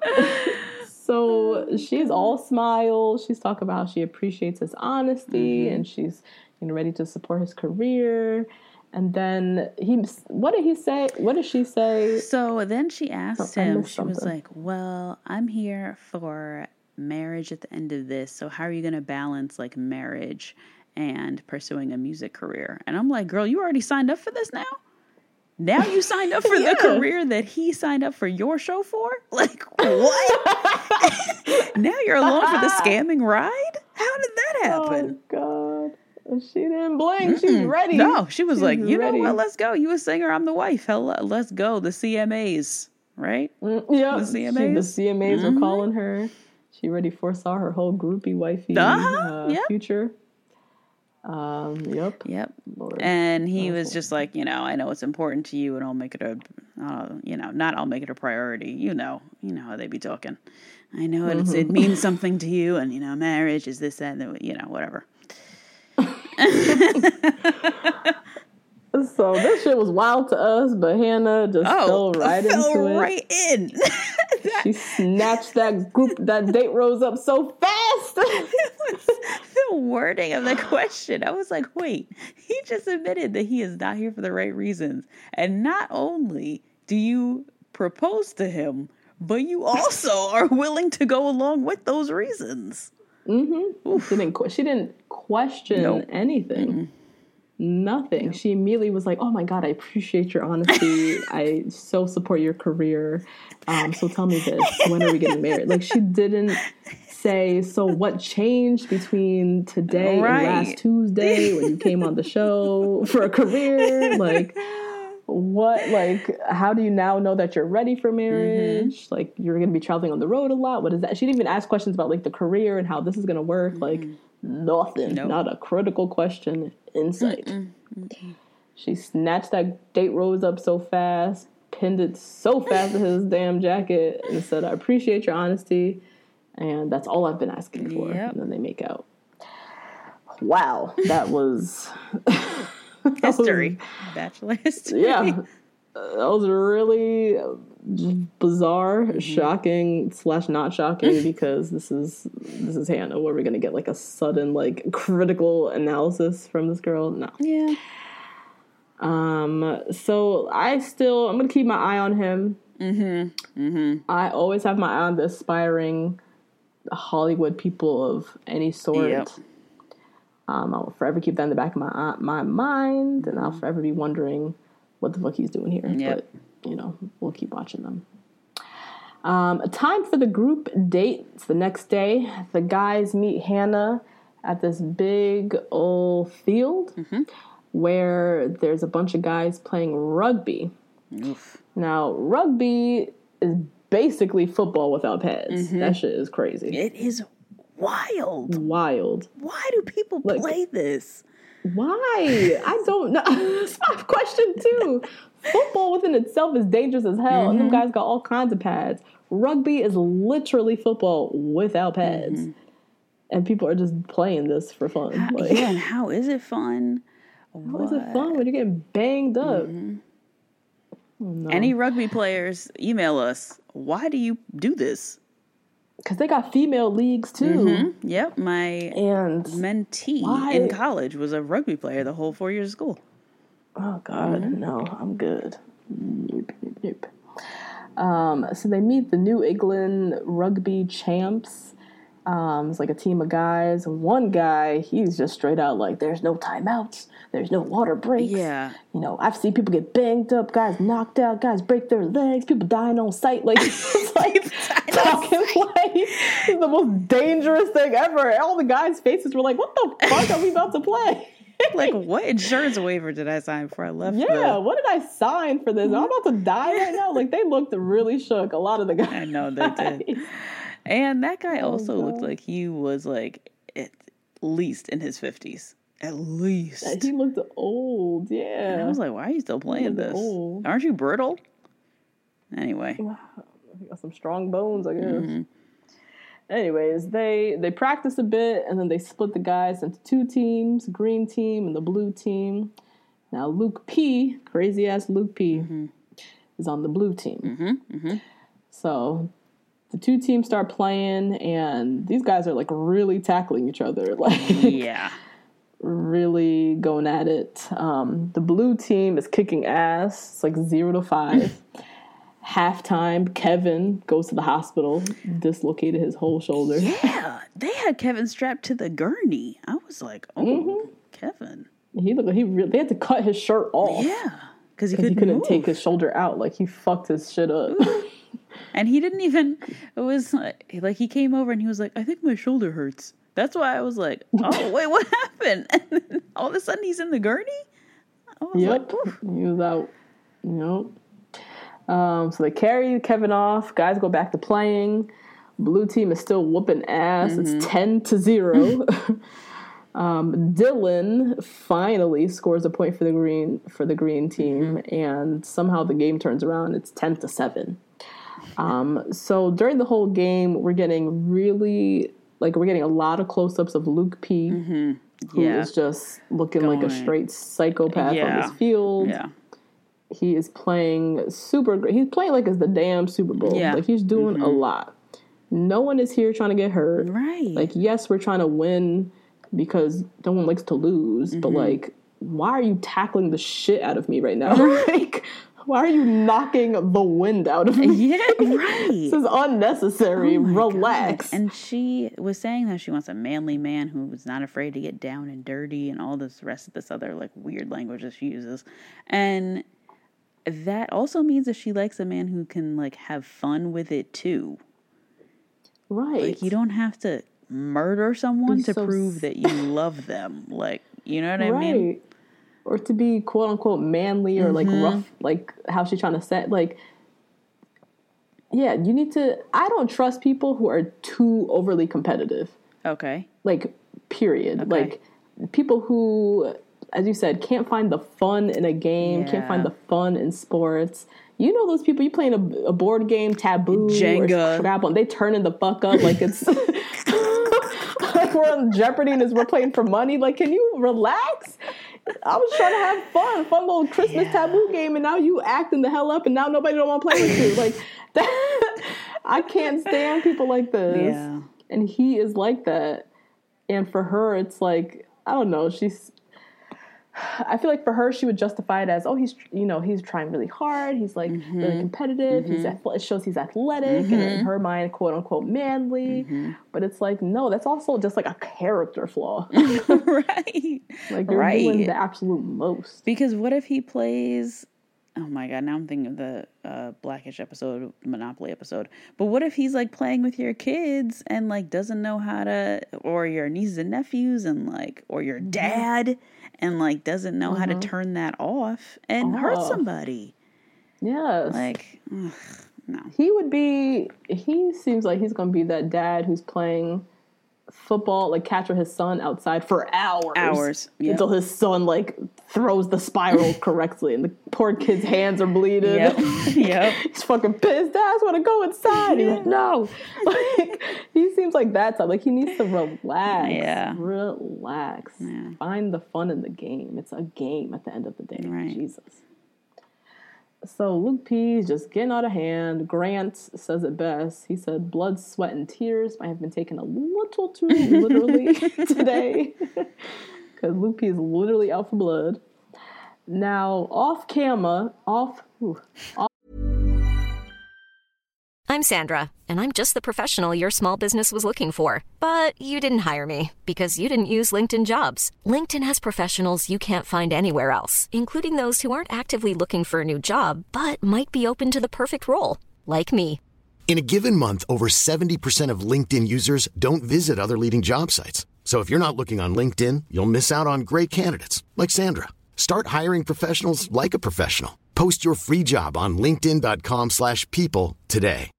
So she's all smiles. She's talking about how she appreciates his honesty, mm-hmm. and she's, you know, ready to support his career. And then he, what did he say? What did she say? So then she asked oh, him, she something. was like, well, I'm here for marriage at the end of this. So how are you going to balance like marriage and pursuing a music career? And I'm like, girl, you already signed up for this now? Now you signed up for yeah. the career that he signed up for your show for? Like, what? Now you're along for the scamming ride? How did that happen? Oh, God. She didn't blink. Mm-mm. She's ready. No, she was She's like, you ready. know what? Let's go. You a singer. I'm the wife. Hell, let's go. The C M As, right? Mm, yeah. The C M As. She, the C M As mm-hmm. are calling her. She already foresaw her whole groupie wifey uh-huh. uh, yep. future. Um, yep. Yep. Lord. And he oh, was just like, you know, I know it's important to you, and I'll make it a, uh, you know, not I'll make it a priority. You know, you know how they be talking. I know mm-hmm. it's, it means something to you, and you know, marriage is this, that, and you know, whatever. So this shit was wild to us, but Hannah just oh, fell right fell into right it. in. She snatched that group, that date rose up so fast. The wording of the question, I was like, wait, he just admitted that he is not here for the right reasons. And not only do you propose to him, but you also are willing to go along with those reasons. Mm-hmm. She didn't, she didn't question nope. anything. Mm-mm. Nothing. Nope. She immediately was like, oh my God, I appreciate your honesty. I so support your career. Um, so tell me this, when are we getting married? Like, she didn't say, so what changed between today right. and last Tuesday when you came on the show for a career? Like, what, like, how do you now know that you're ready for marriage? Mm-hmm. Like, you're going to be traveling on the road a lot. What is that? She didn't even ask questions about, like, the career and how this is going to work. Mm-hmm. Like, nothing. Nope. Not a critical question in sight. Mm-mm. Mm-mm. She snatched that date rose up so fast, pinned it so fast to his damn jacket, and said, I appreciate your honesty, and that's all I've been asking for. Yep. And then they make out. Wow. That was... history. Bachelor history. Yeah. That was really bizarre, mm-hmm. shocking slash not shocking because this is this is Hannah. Where we're gonna get like a sudden like critical analysis from this girl? No. Yeah. Um. So I still I'm gonna keep my eye on him. Mm-hmm. Mm-hmm. I always have my eye on the aspiring Hollywood people of any sort. Yep. Um, I'll forever keep that in the back of my my mind, and I'll forever be wondering what the fuck he's doing here. Yep. But, you know, we'll keep watching them. Um, time for the group date. It's the next day. The guys meet Hannah at this big old field mm-hmm. where there's a bunch of guys playing rugby. Oof. Now, rugby is basically football without pads. Mm-hmm. That shit is crazy. It is wild. Wild. Why do people like, play this? Why? I don't know. That's my question, too. Football within itself is dangerous as hell, mm-hmm. and them guys got all kinds of pads. Rugby is literally football without pads. Mm-hmm. And people are just playing this for fun. How, like, yeah, and how is it fun? How what? is it fun when you're getting banged up? Mm-hmm. No. Any rugby players, email us. Why do you do this? Because they got female leagues, too. Mm-hmm. Yep. My and mentee why? in college was a rugby player the whole four years of school. Oh, God. Mm-hmm. No, I'm good. Nope, nope, nope. Um, so they meet the New England rugby champs. Um, it's like a team of guys. One guy, he's just straight out like, there's no timeouts. There's no water breaks. Yeah. You know, I've seen people get banged up, guys knocked out, guys break their legs, people dying on sight. Like, it's like talking like it's the most dangerous thing ever. All the guys' faces were like, what the fuck are we about to play? Like, what insurance waiver did I sign before I left? Yeah, the... what did I sign for this? I'm about to die right now. Like, they looked really shook, a lot of the guys. I know they did. And that guy Oh, also God. looked like he was like at least in his fifties. At least. He looked old, yeah. And I was like, why are you still playing this? old. Aren't you brittle? Anyway. He got some strong bones, I guess. Mm-hmm. Anyways, they they practice a bit, and then they split the guys into two teams, green team and the blue team. Now, Luke P, crazy-ass Luke P, mm-hmm. is on the blue team. Mm-hmm. Mm-hmm. So the two teams start playing, and these guys are, like, really tackling each other. Like, Yeah. really going at it. Um, the blue team is kicking ass. It's like zero to five. Halftime, Kevin goes to the hospital, dislocated his whole shoulder. Yeah. They had Kevin strapped to the gurney. I was like, oh, mm-hmm. Kevin. He looked like he really, they had to cut his shirt off. Yeah. Because he, he couldn't move. take his shoulder out. Like, he fucked his shit up. And he didn't even, it was like, like, he came over and he was like, I think my shoulder hurts. That's why I was like, oh, wait, what happened? And then all of a sudden he's in the gurney? I was Yep. like, oof. He was out. Yep. Um, so they carry Kevin off. Guys go back to playing. Blue team is still whooping ass. Mm-hmm. It's ten to zero. um, Dylan finally scores a point for the green for the green team, mm-hmm. and somehow the game turns around. It's ten to seven. Um, so during the whole game, we're getting really like we're getting a lot of close-ups of Luke P, mm-hmm. who yeah. is just looking Going. like a straight psychopath yeah. on his field. Yeah. He is playing super great. He's playing like it's the damn Super Bowl. Yeah. Like, he's doing mm-hmm. a lot. No one is here trying to get hurt. Right. Like, yes, we're trying to win because no one likes to lose. Mm-hmm. But, like, why are you tackling the shit out of me right now? Like, why are you knocking the wind out of me? Yeah, right. This is unnecessary. Oh Relax. God. And she was saying that she wants a manly man who is not afraid to get down and dirty and all this rest of this other, like, weird language that she uses. And that also means that she likes a man who can, like, have fun with it too. Right. Like, you don't have to murder someone Be to so prove s- that you love them. Like, you know what I right. mean? Or to be quote unquote manly or Mm-hmm. like rough, like how she's trying to set, like, yeah, you need to, I don't trust people who are too overly competitive. Okay. Like, period. Okay. Like, people who, as you said, can't find the fun in a game, Yeah. can't find the fun in sports. You know those people, you playing a, a board game, Taboo, Jenga. or Scrabble, and they turning the fuck up like it's, like we're on Jeopardy and we're playing for money. Like, can you relax? I was trying to have fun, fun little Christmas Yeah. Taboo game, and now you acting the hell up, and now nobody don't want to play with you. Like, that, I can't stand people like this. Yeah. And he is like that. And for her, it's like, I don't know, she's, I feel like for her, she would justify it as, oh, he's, you know, he's trying really hard. He's like mm-hmm. really competitive. Mm-hmm. He's athle- it shows he's athletic mm-hmm. and in her mind, quote unquote, manly. Mm-hmm. But it's like, no, that's also just like a character flaw. Right. Like, you're right. doing the absolute most. Because what if he plays, oh my God, now I'm thinking of the uh, Blackish episode, Monopoly episode. But what if he's like playing with your kids and like doesn't know how to, or your nieces and nephews and like, or your dad and like doesn't know mm-hmm. how to turn that off and off. hurt somebody. Yes. Like, ugh, no. He would be, he seems like he's going to be that dad who's playing football, like catch with his son outside for hours. Hours. Yep. Until his son like throws the spiral correctly and the poor kid's hands are bleeding. Yep. Yep. He's fucking pissed. Dad, I just want to go inside. He's like, no. Like, he seems like that type. Like, he needs to relax. Yeah. Relax. Yeah. Find the fun in the game. It's a game at the end of the day. Right. Jesus. So Luke P is just getting out of hand. Grant says it best. He said, blood, sweat, and tears might have been taken a little too literally today. Because Luke P is literally out for blood. Now, off camera, off, ooh, off I'm Sandra, and I'm just the professional your small business was looking for. But you didn't hire me because you didn't use LinkedIn Jobs. LinkedIn has professionals you can't find anywhere else, including those who aren't actively looking for a new job, but might be open to the perfect role, like me. In a given month, over seventy percent of LinkedIn users don't visit other leading job sites. So if you're not looking on LinkedIn, you'll miss out on great candidates like Sandra. Start hiring professionals like a professional. Post your free job on linkedin.com slash people today.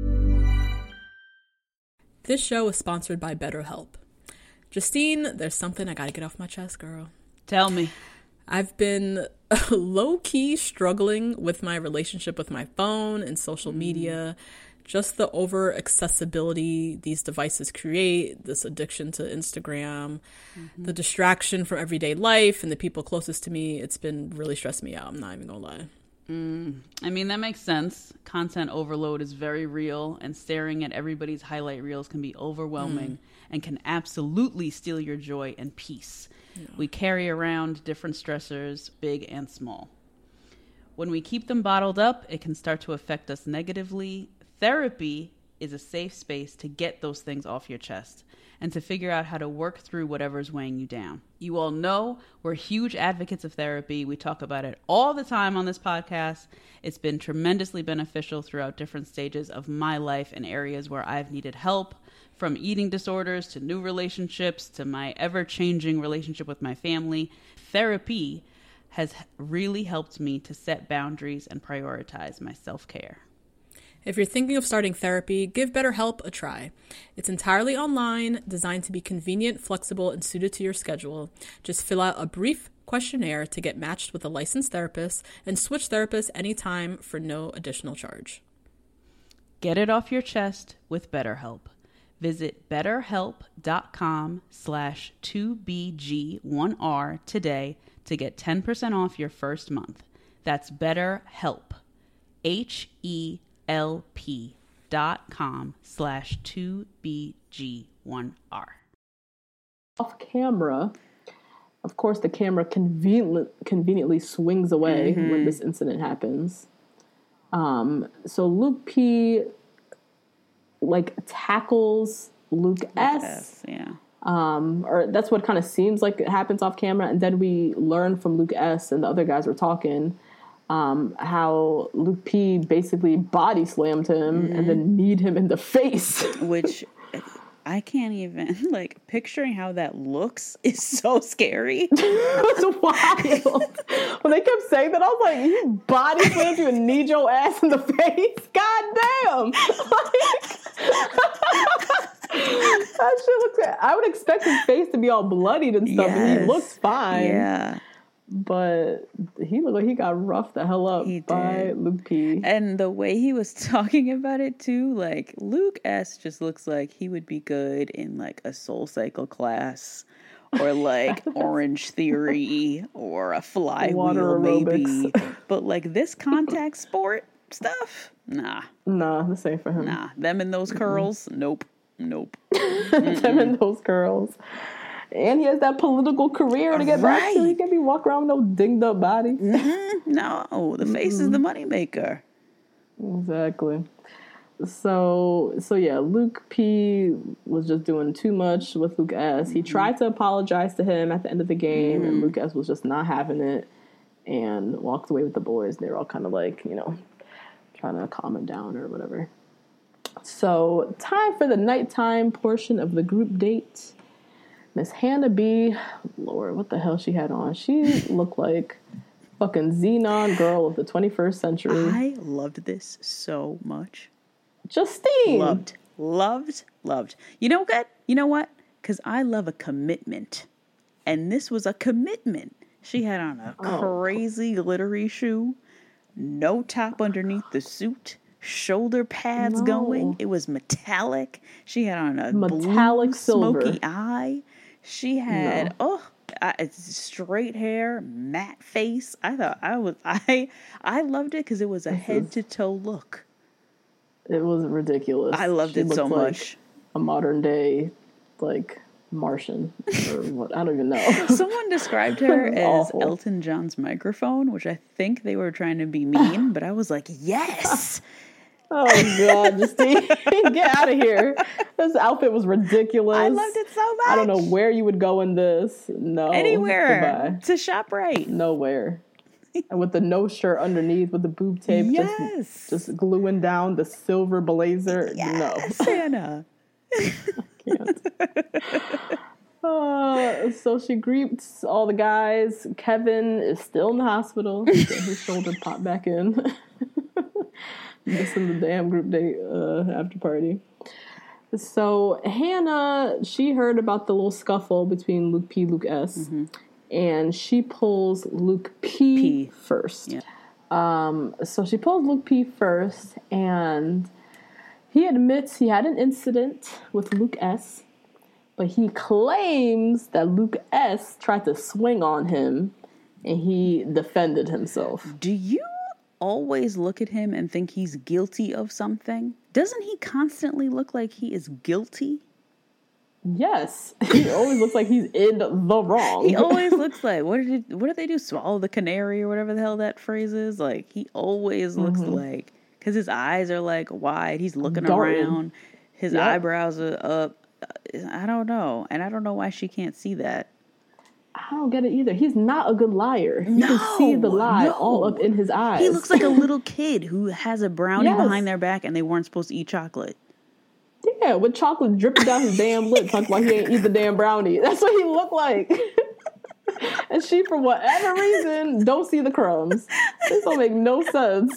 This show is sponsored by BetterHelp. Justine, there's something I gotta get off my chest, girl. Tell me. I've been low-key struggling with my relationship with my phone and social media. Just the over-accessibility these devices create, this addiction to Instagram, mm-hmm. the distraction from everyday life and the people closest to me. It's been really stressing me out. I'm not even gonna lie. Mm. I mean, that makes sense. Content overload is very real, and staring at everybody's highlight reels can be overwhelming mm. and can absolutely steal your joy and peace. Yeah. We carry around different stressors, big and small. When we keep them bottled up, it can start to affect us negatively. Therapy is a safe space to get those things off your chest and to figure out how to work through whatever's weighing you down. You all know we're huge advocates of therapy. We talk about it all the time on this podcast. It's been tremendously beneficial throughout different stages of my life and areas where I've needed help, from eating disorders to new relationships to my ever-changing relationship with my family. Therapy has really helped me to set boundaries and prioritize my self-care. If you're thinking of starting therapy, give BetterHelp a try. It's entirely online, designed to be convenient, flexible, and suited to your schedule. Just fill out a brief questionnaire to get matched with a licensed therapist and switch therapists anytime for no additional charge. Get it off your chest with BetterHelp. Visit betterhelp.com slash 2BG1R today to get ten percent off your first month. That's BetterHelp. H E L P dot com slash 2BG1R. Off camera, of course, the camera convenient, conveniently swings away mm-hmm. when this incident happens. Um, so Luke P, like, tackles Luke, Luke S. S. Yeah. Um, or that's what kind of seems like it happens off camera. And then we learn from Luke S. and the other guys were talking Um, how Luke P basically body slammed him mm-hmm. and then kneed him in the face. Which I can't even, like, picturing how that looks is so scary. It was wild. When they kept saying that, I was like, you body slammed you and kneed your ass in the face? God damn. Like, that shit looks, I would expect his face to be all bloodied and stuff, yes. and he looks fine. Yeah. But he looked like he got roughed the hell up he by did. Luke P. And the way he was talking about it too, like, Luke S just looks like he would be good in like a Soul Cycle class or like Orange Theory or a Flywheel maybe. But like this contact sport stuff, nah. Nah, this ain't for him. Nah, them in those curls, mm-hmm. nope, nope. Them in those curls. And he has that political career to get right. back to. He can't be walking around with no dinged up body. Mm-hmm. No, the face mm-hmm. is the moneymaker. Exactly. So, so yeah, Luke P was just doing too much with Luke S. Mm-hmm. He tried to apologize to him at the end of the game, mm-hmm. and Luke S was just not having it and walked away with the boys. They were all kind of like, you know, trying to calm him down or whatever. So, time for the nighttime portion of the group date. Miss Hannah B, Lord, what the hell she had on? She looked like fucking Xenon girl of the twenty-first century. I loved this so much. Justine. Loved, loved, loved. You know what? You know what? Because I love a commitment. And this was a commitment. She had on a oh. crazy glittery shoe, no top underneath the suit, shoulder pads no. going. It was metallic. She had on a metallic blue, silver. Smoky eye. She had, no. oh, I, straight hair, matte face. I thought I was, I I loved it because it was a this head is, to toe look. It was ridiculous. I loved she it so like much. A modern day, like, Martian or what? I don't even know. Someone described her as awful. Elton John's microphone, which I think they were trying to be mean, but I was like, yes. Oh God, Justine, get out of here. This outfit was ridiculous. I loved it so much. I don't know where you would go in this. No. Anywhere. Goodbye. To ShopRite. Nowhere. And with the no shirt underneath with the boob tape yes. just, just gluing down the silver blazer. Yes, no. Santa. I can't. Uh, so she greets all the guys. Kevin is still in the hospital. Get his shoulder popped back in. Missing the damn group date uh, after party. So Hannah, she heard about the little scuffle between Luke P, Luke S, mm-hmm. and she pulls Luke P, P. first. Yeah. Um, so she pulls Luke P first, and he admits he had an incident with Luke S, but he claims that Luke S tried to swing on him, and he defended himself. Do you always look at him and think he's guilty of something? Doesn't he constantly look like he is guilty? Yes. He always looks like he's in the wrong. He always looks like, what did it, what did they do? Swallow the canary or whatever the hell that phrase is? Like, he always looks mm-hmm. like, because his eyes are like wide. He's looking Darting. around. His yep. eyebrows are up. I don't know. And I don't know why she can't see that. I don't get it either. He's not a good liar. You no, can see the lie no. all up in his eyes. He looks like a little kid who has a brownie yes. behind their back and they weren't supposed to eat chocolate. Yeah, with chocolate dripping down his damn lips. Talking about he ain't eat the damn brownie. That's what he looked like. And she, for whatever reason, don't see the crumbs. This don't make no sense.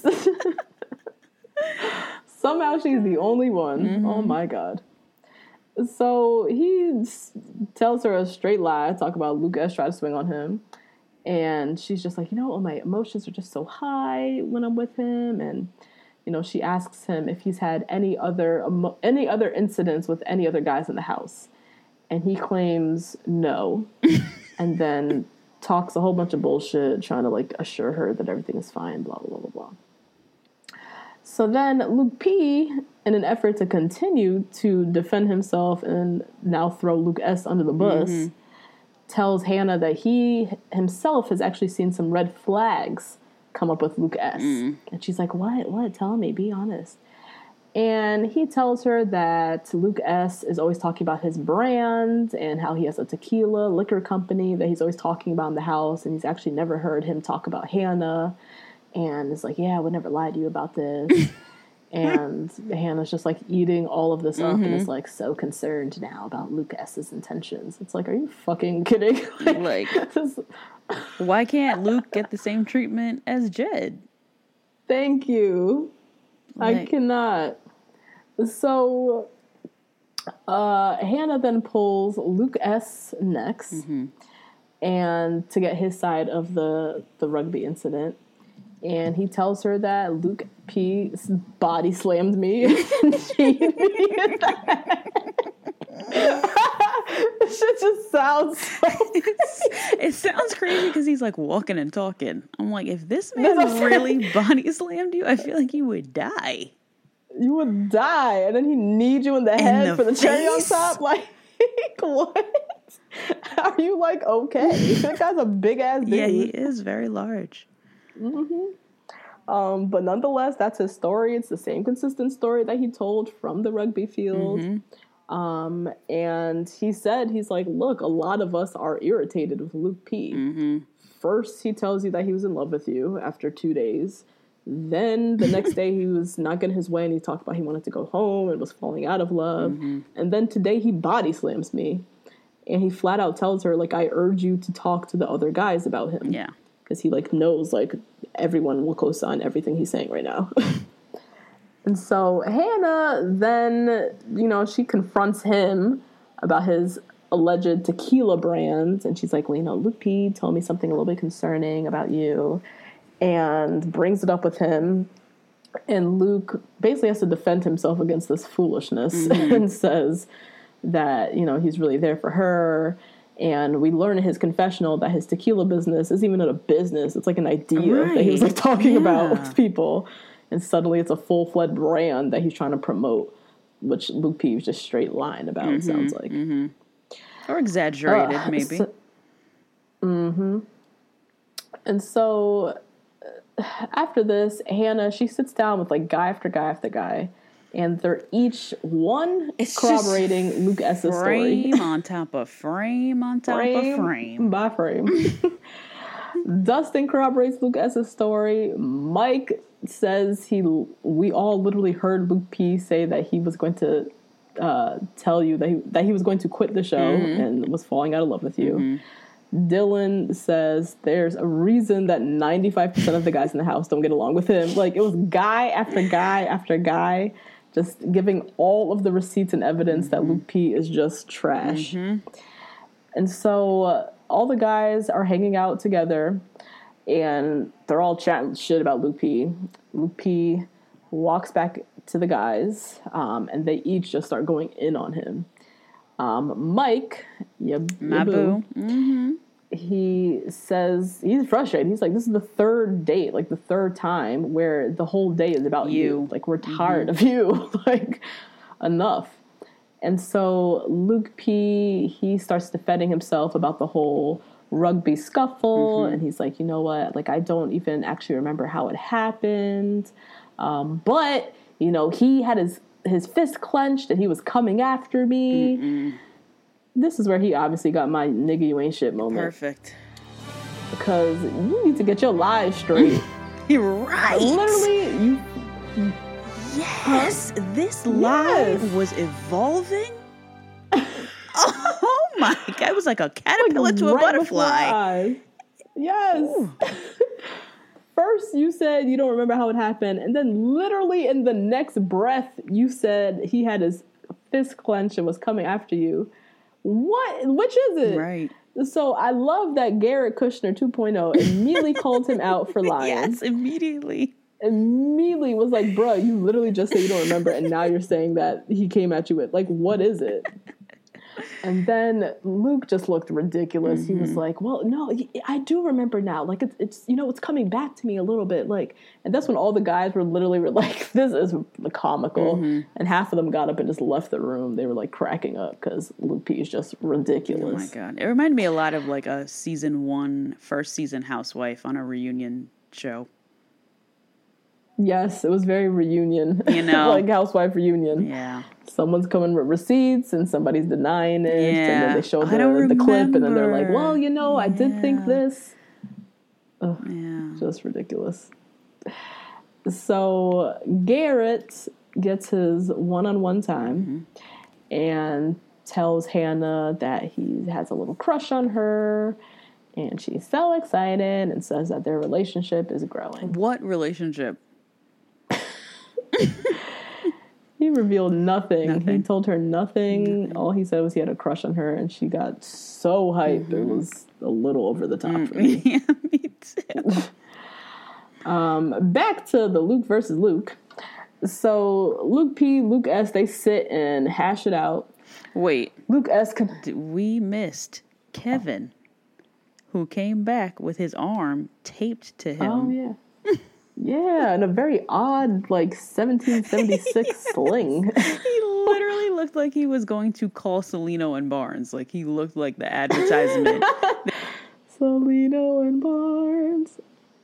Somehow she's the only one. Mm-hmm. Oh my God. So he tells her a straight lie, talk about Luke S tried to swing on him. And she's just like, you know, oh, my emotions are just so high when I'm with him. And, you know, she asks him if he's had any other emo- any other incidents with any other guys in the house. And he claims no. And then talks a whole bunch of bullshit, trying to, like, assure her that everything is fine, blah, blah, blah, blah. So then Luke P, in an effort to continue to defend himself and now throw Luke S under the bus, mm-hmm. tells Hannah that he himself has actually seen some red flags come up with Luke S. Mm. And she's like, what? What? Tell me. Be honest. And he tells her that Luke S is always talking about his brand and how he has a tequila liquor company that he's always talking about in the house. And he's actually never heard him talk about Hannah. And it's like, yeah, I would never lie to you about this. And Hannah's just like eating all of this up mm-hmm. and is like so concerned now about Luke S's intentions. It's like, are you fucking kidding? like, like why can't Luke get the same treatment as Jed? Thank you. Like, I cannot. So uh, Hannah then pulls Luke S next mm-hmm. and to get his side of the, the rugby incident. And he tells her that Luke P body slammed me and cheated me. This shit just sounds so It sounds crazy because he's like walking and talking. I'm like, if this man really body slammed you, I feel like you would die. You would die. And then he kneed you in the in head the for the face? Cherry on top. Like, what? Are you like, okay? That guy's a big ass dude. Yeah, he is very large. Mm-hmm. Um, but nonetheless, that's his story. It's the same consistent story that he told from the rugby field. Mm-hmm. Um, and he said, he's like, look, a lot of us are irritated with Luke P. Mm-hmm. First, he tells you that he was in love with you after two days. Then the next day he was not getting his way and he talked about he wanted to go home and was falling out of love. Mm-hmm. And then today he body slams me. And he flat out tells her, like, I urge you to talk to the other guys about him. Yeah. Because he, like, knows, like, everyone will co-sign everything he's saying right now. And so Hannah then, you know, she confronts him about his alleged tequila brand. And she's like, well, you know, Luke P told me something a little bit concerning about you. And brings it up with him. And Luke basically has to defend himself against this foolishness. Mm-hmm. And says that, you know, he's really there for her. And we learn in his confessional that his tequila business isn't even a business. It's like an idea right. that he was like talking yeah. about with people. And suddenly it's a full-fledged brand that he's trying to promote, which Luke P was just straight lying about, mm-hmm. it sounds like. Mm-hmm. Or exaggerated, uh, maybe. So, mm-hmm. And so after this, Hannah, she sits down with like guy after guy after guy, and they're each one It's corroborating Luke S's story. Frame on top of frame on top frame of frame. by frame. Dustin corroborates Luke S's story. Mike says he, we all literally heard Luke P say that he was going to uh, tell you that he, that he was going to quit the show mm-hmm. and was falling out of love with you. Mm-hmm. Dylan says there's a reason that ninety-five percent of the guys in the house don't get along with him. Like, it was guy after guy after guy just giving all of the receipts and evidence mm-hmm. that Luke P is just trash. Mm-hmm. And so uh, all the guys are hanging out together, and they're all chatting shit about Luke P. Luke P walks back to the guys, um, and they each just start going in on him. Um, Mike, yeah, my boo, mm-hmm. he says he's frustrated. He's like, this is the third date, like the third time where the whole day is about you. you. Like, we're tired mm-hmm. of you. Like, enough. And so Luke P, he starts defending himself about the whole rugby scuffle. Mm-hmm. And he's like, you know what? Like, I don't even actually remember how it happened. Um, but, you know, he had his, his fist clenched and he was coming after me. Mm-mm. This is where he obviously got my nigga you ain't shit moment. Perfect. Because you need to get your lies straight. You're right. Literally, you... Yes, huh? This yes. live was evolving. Oh my God, it was like a caterpillar like to a right butterfly. Yes. First you said you don't remember how it happened, and then literally in the next breath you said he had his fist clenched and was coming after you. What? Which is it? Right. So I love that Garrett Kushner two point oh immediately called him out for lying. Yes, immediately. Immediately was like, bro, you literally just said you don't remember, and now you're saying that he came at you with, like, what is it? And then Luke just looked ridiculous. Mm-hmm. He was like, well, no, I do remember now. Like, it's, it's, you know, it's coming back to me a little bit. Like, and that's when all the guys were literally were like, this is comical. Mm-hmm. And half of them got up and just left the room. They were like cracking up because Luke P is just ridiculous. Oh my God. It reminded me a lot of like a season one, first season housewife on a reunion show. Yes, it was very reunion. You know. Like housewife reunion. Yeah. Someone's coming with receipts and somebody's denying it. Yeah. And then they show the, the clip and then they're like, well, you know, yeah. I did think this. Ugh, yeah. Just ridiculous. So Garrett gets his one-on-one time mm-hmm. and tells Hannah that he has a little crush on her. And she's so excited and says that their relationship is growing. What relationship? He revealed nothing. nothing. He told her nothing. nothing. All he said was he had a crush on her, and she got so hyped. Mm-hmm. It was a little over the top mm-hmm. for me. Yeah, me too. um, back to the Luke versus Luke. So Luke P, Luke S, they sit and hash it out. Wait. Luke S. Con- we missed Kevin, who came back with his arm taped to him. Oh, yeah. Yeah, and a very odd, like, seventeen seventy-six yes. sling. He literally looked like he was going to call Celino and Barnes. Like, he looked like the advertisement. Celino and Barnes.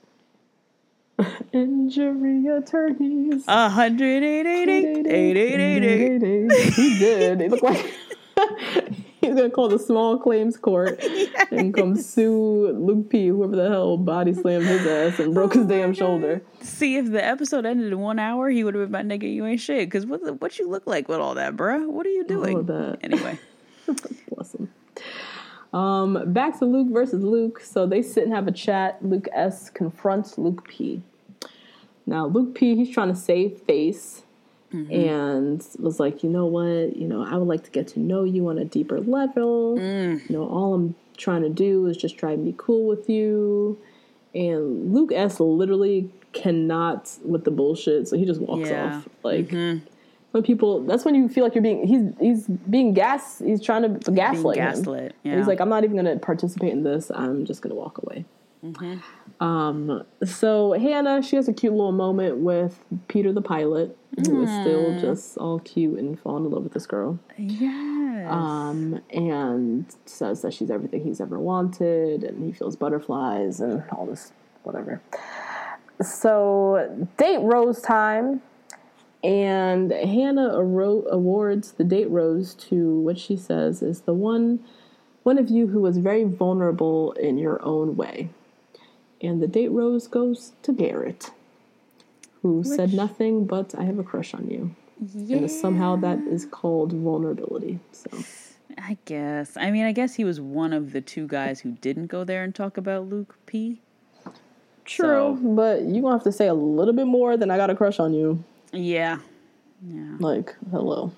Injury attorneys. A hundred eight eight eight eight eight eight eight. He did. It looked like he's gonna call the small claims court yes. and come sue Luke P, whoever the hell body slammed his ass and broke oh his damn God. shoulder. See, if the episode ended in one hour, he would have been my nigga, you ain't shit. Because what, the, what you look like with all that, bruh? What are you doing? All of that. Anyway. Bless him. Um, back to Luke versus Luke. So they sit and have a chat. Luke S confronts Luke P. Now, Luke P, he's trying to save face. Mm-hmm. And was like, you know what, you know, I would like to get to know you on a deeper level. Mm. You know, all I'm trying to do is just try and be cool with you. And Luke S literally cannot with the bullshit, so he just walks yeah. off. Like, mm-hmm. when people, that's when you feel like you're being, he's he's being gas, he's trying to gaslight being him. gaslit, yeah. And he's like, I'm not even going to participate in this. I'm just going to walk away. Mm-hmm. Um, so Hannah, she has a cute little moment with Peter the pilot, who is still just all cute and falling in love with this girl. Yes. Um, and says that she's everything he's ever wanted, and he feels butterflies and all this, whatever. so date rose time, and Hannah aro- awards the date rose to what she says is the one, one of you who was very vulnerable in your own way. And the date rose goes to Garrett, who Which, said nothing but "I have a crush on you." Yeah. And somehow that is called vulnerability. So I guess. I mean, I guess he was one of the two guys who didn't go there and talk about Luke P. True, so. But you're going to have to say a little bit more than "I got a crush on you." Yeah. Yeah. Like, hello.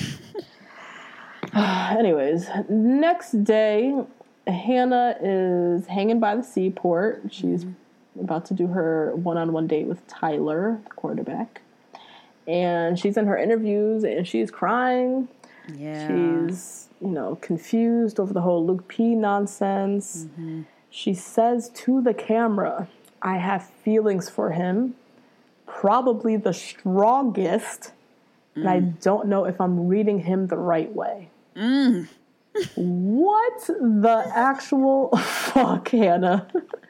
Anyways, next day, Hannah is hanging by the seaport. She's mm-hmm. about to do her one-on-one date with Tyler, the quarterback. And she's in her interviews, and she's crying. Yeah. She's, you know, confused over the whole Luke P nonsense. Mm-hmm. She says to the camera, "I have feelings for him, probably the strongest, mm. and I don't know if I'm reading him the right way." Mm. What the actual fuck, Hannah?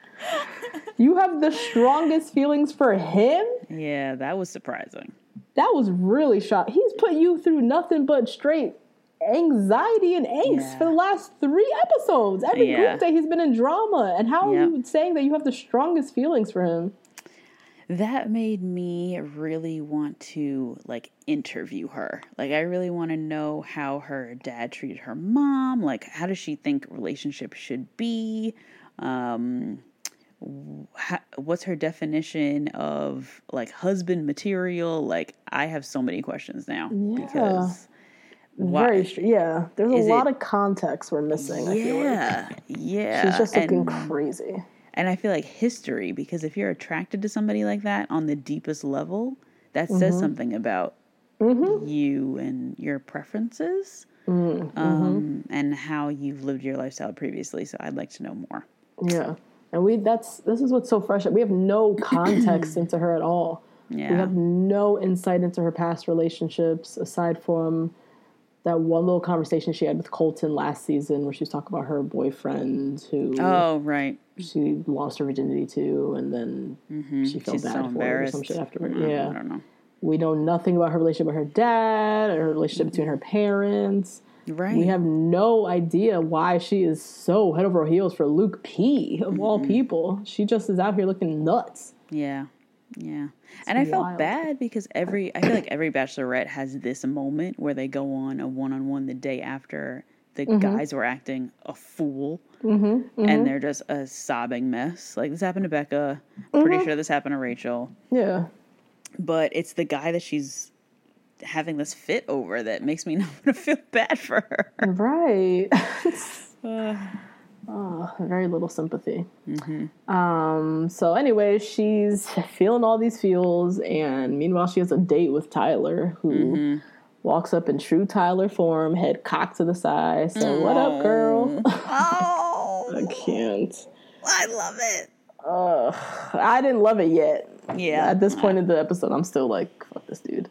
You have the strongest feelings for him? Yeah, that was surprising. That was really shocking. He's put you through nothing but straight anxiety and angst yeah. for the last three episodes. Every yeah. group day he's been in drama. And how yep. are you saying that you have the strongest feelings for him? That made me really want to, like, interview her. Like, I really want to know how her dad treated her mom. Like, how does she think relationships should be? Um, how, what's her definition of, like, husband material? Like, I have so many questions now. Yeah. Because... Very, why, yeah. There's a lot it, of context we're missing, yeah, I feel like. Yeah. She's just looking and, crazy. And I feel like history, because if you're attracted to somebody like that on the deepest level, that mm-hmm. says something about mm-hmm. you and your preferences mm-hmm. um, and how you've lived your lifestyle previously. So I'd like to know more. Yeah. And we that's this is what's so fresh. We have no context into her at all. Yeah. We have no insight into her past relationships aside from that one little conversation she had with Colton last season where she was talking about her boyfriend who... Oh, right. She lost her virginity to, and then mm-hmm. she felt She's bad so for it or some shit afterward. Mm, yeah. I don't know. We know nothing about her relationship with her dad or her relationship mm-hmm. between her parents. Right. We have no idea why she is so head over heels for Luke P, of mm-hmm. all people. She just is out here looking nuts. Yeah. Yeah. It's and I wild. felt bad because every, I feel like every bachelorette has this moment where they go on a one-on-one the day after the mm-hmm. guys were acting a fool mm-hmm. Mm-hmm. and they're just a sobbing mess. Like this happened to Becca. Mm-hmm. Pretty sure this happened to Rachel. Yeah. But it's the guy that she's having this fit over that makes me not want to feel bad for her. Right. uh. Oh, very little sympathy. Mm-hmm. Um, so anyway, she's feeling all these feels, and meanwhile she has a date with Tyler, who mm-hmm. walks up in true Tyler form, head cocked to the side, saying, oh. "What up, girl?" Oh, I can't. I love it. Uh, I didn't love it yet. Yeah. At this point in the episode, I'm still like, fuck this dude.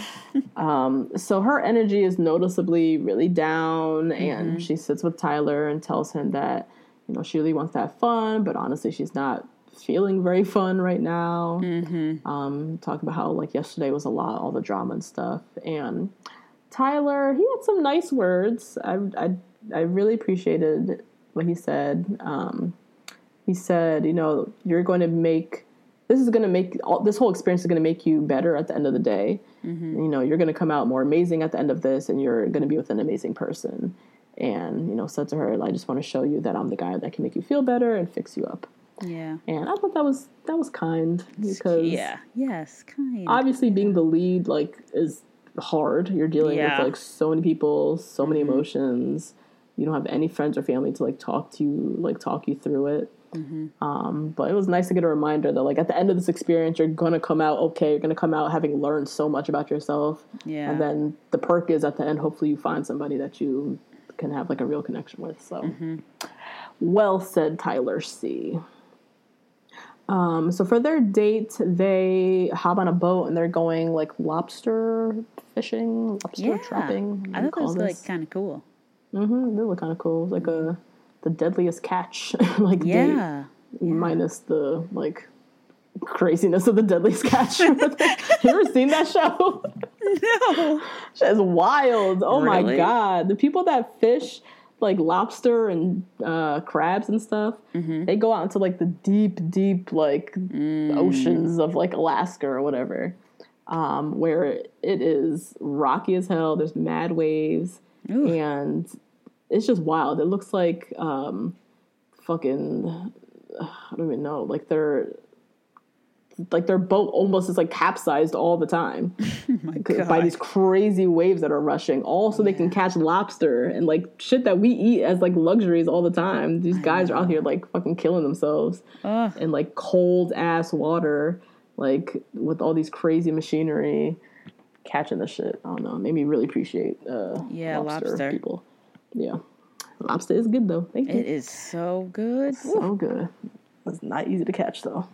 um, so her energy is noticeably really down, mm-hmm. and she sits with Tyler and tells him that, you know, she really wants to have fun, but honestly, she's not feeling very fun right now. Mm-hmm. Um, talking about how, like, yesterday was a lot, all the drama and stuff. And Tyler, he had some nice words. I, I, I really appreciated what he said. Um, he said, you know, you're going to make, this is going to make, all, this whole experience is going to make you better at the end of the day. Mm-hmm. You know, you're going to come out more amazing at the end of this, and you're going to be with an amazing person. And, you know, said to her, I just want to show you that I'm the guy that can make you feel better and fix you up. Yeah. And I thought that was, that was kind, because yeah, yes, kind. Obviously being the lead, like, is hard. You're dealing yeah. with, like, so many people, so many mm-hmm. emotions. You don't have any friends or family to, like, talk to you, like, talk you through it. Mm-hmm. Um, but it was nice to get a reminder that, like, at the end of this experience, you're going to come out okay. You're going to come out having learned so much about yourself. Yeah. And then the perk is at the end, hopefully you find somebody that you can have, like, a real connection with. So, mm-hmm. well said, Tyler C. Um, so for their date, they hop on a boat and they're going, like, lobster fishing, lobster yeah. trapping. I thought that was, like, kind of cool. Mm-hmm. They look kind of cool. It was like a... the deadliest catch, like, yeah. date, yeah. minus the, like, craziness of the Deadliest Catch. You ever seen that show? No. It's wild. Oh Really? my God. The people that fish like lobster and uh, crabs and stuff, mm-hmm. they go out into like the deep, deep like mm. oceans of like Alaska or whatever, um, where it is rocky as hell. There's mad waves. Ooh. And it's just wild. It looks like um, fucking, I don't even know, like they're, like their boat almost is like capsized all the time oh my God. By these crazy waves that are rushing, all so yeah. they can catch lobster and like shit that we eat as like luxuries all the time. These guys are out here like fucking killing themselves Ugh. in like cold ass water, like with all these crazy machinery, catching the shit. I don't know. It made me really appreciate uh, yeah, lobster, lobster people. Yeah, lobster is good though. Thank you. It is so good. So Ooh. good. It's not easy to catch though.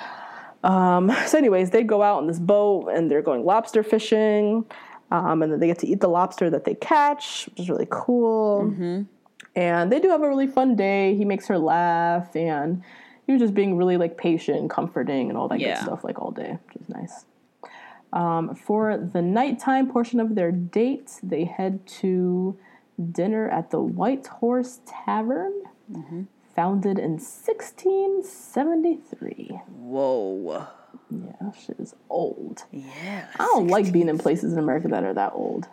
Um, so anyways, they go out on this boat and they're going lobster fishing. Um, and then they get to eat the lobster that they catch, which is really cool. Mm-hmm. And they do have a really fun day. He makes her laugh and he was just being really like patient and comforting and all that yeah. good stuff like all day, which is nice. Um, for the nighttime portion of their date, they head to dinner at the White Horse Tavern. Mm-hmm. Founded in sixteen seventy-three. Whoa. Yeah, that shit is old. Yeah. I don't like being in places in America that are that old.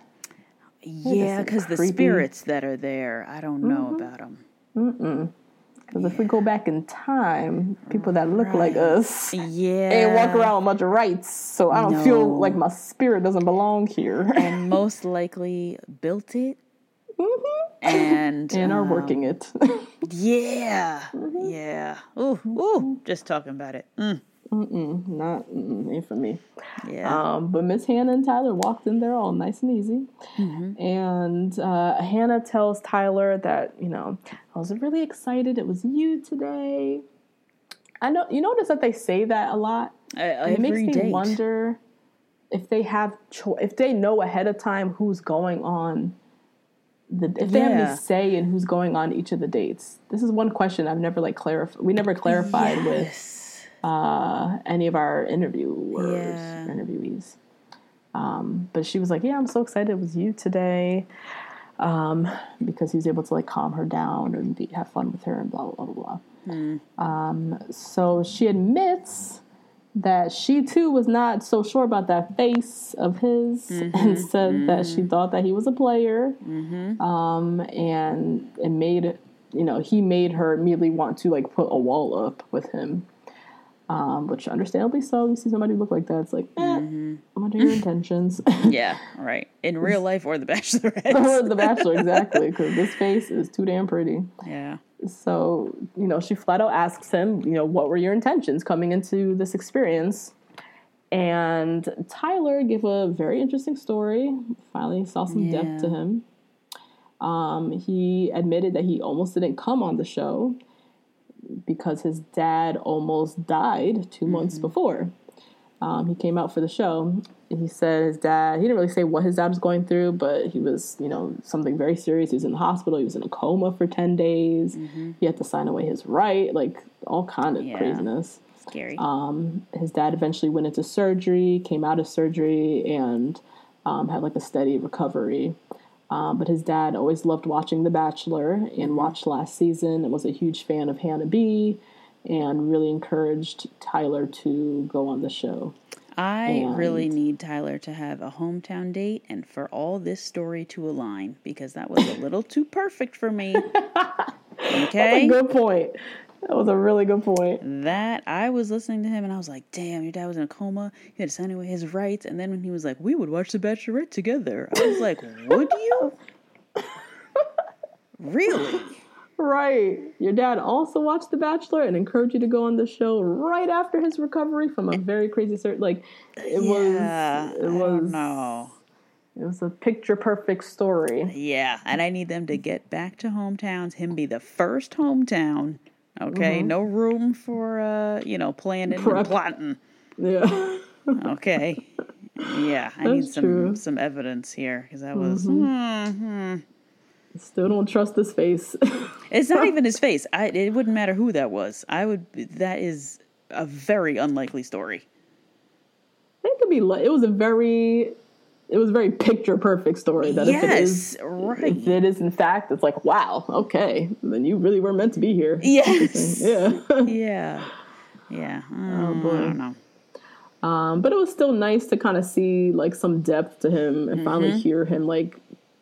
Yeah, because the spirits that are there, I don't know mm-hmm. about them. Mm-mm. Because yeah. if we go back in time, people that look right. like us yeah. ain't walk around with much rights. So I don't no. feel like my spirit doesn't belong here. And most likely built it. Mm-hmm. And and are um, working it. yeah, mm-hmm. yeah. Ooh, ooh, just talking about it. Mm. Mm-mm, not mm-mm, ain't for me. Yeah. Um, but Miss Hannah and Tyler walked in there all nice and easy, mm-hmm. and uh, Hannah tells Tyler that you know I was really excited. It was you today. I know you notice that they say that a lot. Uh, it makes me date. wonder if they have cho- if they know ahead of time who's going on. The, if they yeah. have any say in who's going on each of the dates. This is one question I've never like clarified. We never clarified yes. with uh, any of our interviewers, yeah. interviewees. Um, but she was like, "Yeah, I'm so excited it was you today," um, because he was able to like calm her down and be, have fun with her and blah blah blah blah. Mm. Um, so she admits that she too was not so sure about that face of his mm-hmm, and said mm-hmm. that she thought that he was a player mm-hmm. um, and it made, you know, he made her immediately want to like put a wall up with him, um, which understandably so. You see somebody look like that, it's like, eh, mm-hmm. I wonder your intentions. Yeah, right. In real life or The Bachelorette. Or The Bachelor, exactly, because this face is too damn pretty. Yeah. So, you know, she flat out asks him, you know, what were your intentions coming into this experience? And Tyler gave a very interesting story. Finally saw some yeah. depth to him. Um, he admitted that he almost didn't come on the show because his dad almost died two mm-hmm. months before. Um, he came out for the show. He said his dad, he didn't really say what his dad was going through, but he was, you know, something very serious. He was in the hospital. He was in a coma for ten days. Mm-hmm. He had to sign away his right, like all kind of yeah. craziness. Scary. Um, his dad eventually went into surgery, came out of surgery, and um, had like a steady recovery. Um, but his dad always loved watching The Bachelor and mm-hmm. watched last season and was a huge fan of Hannah B. and really encouraged Tyler to go on the show. I and really need Tyler to have a hometown date and for all this story to align because that was a little too perfect for me. Okay? That's a good point. That was a really good point. That, I was listening to him and I was like, damn, your dad was in a coma. He had to sign away his rights. And then when he was like, we would watch The Bachelorette together. I was like, would you? Really? Right. Your dad also watched The Bachelor and encouraged you to go on the show right after his recovery from a very crazy surgery. Like, it yeah, was, it was, no. It was a picture perfect story. Yeah. And I need them to get back to hometowns, him be the first hometown. Okay. Mm-hmm. No room for, uh, you know, planning Prep. and plotting. Yeah. Okay. Yeah. I That's need some, true. some evidence here because I was, mm-hmm. mm-hmm. Still don't trust his face. It's not even his face. I, it wouldn't matter who that was. I would, that is a very unlikely story. It could be. Li- it was a very. It was a very picture perfect story. That yes, if it is, right. if it is in fact, it's like, wow, okay, then you really were meant to be here. Yes. Yeah. yeah. Yeah. Oh boy. I don't know. Um, but it was still nice to kind of see like some depth to him and mm-hmm. finally hear him like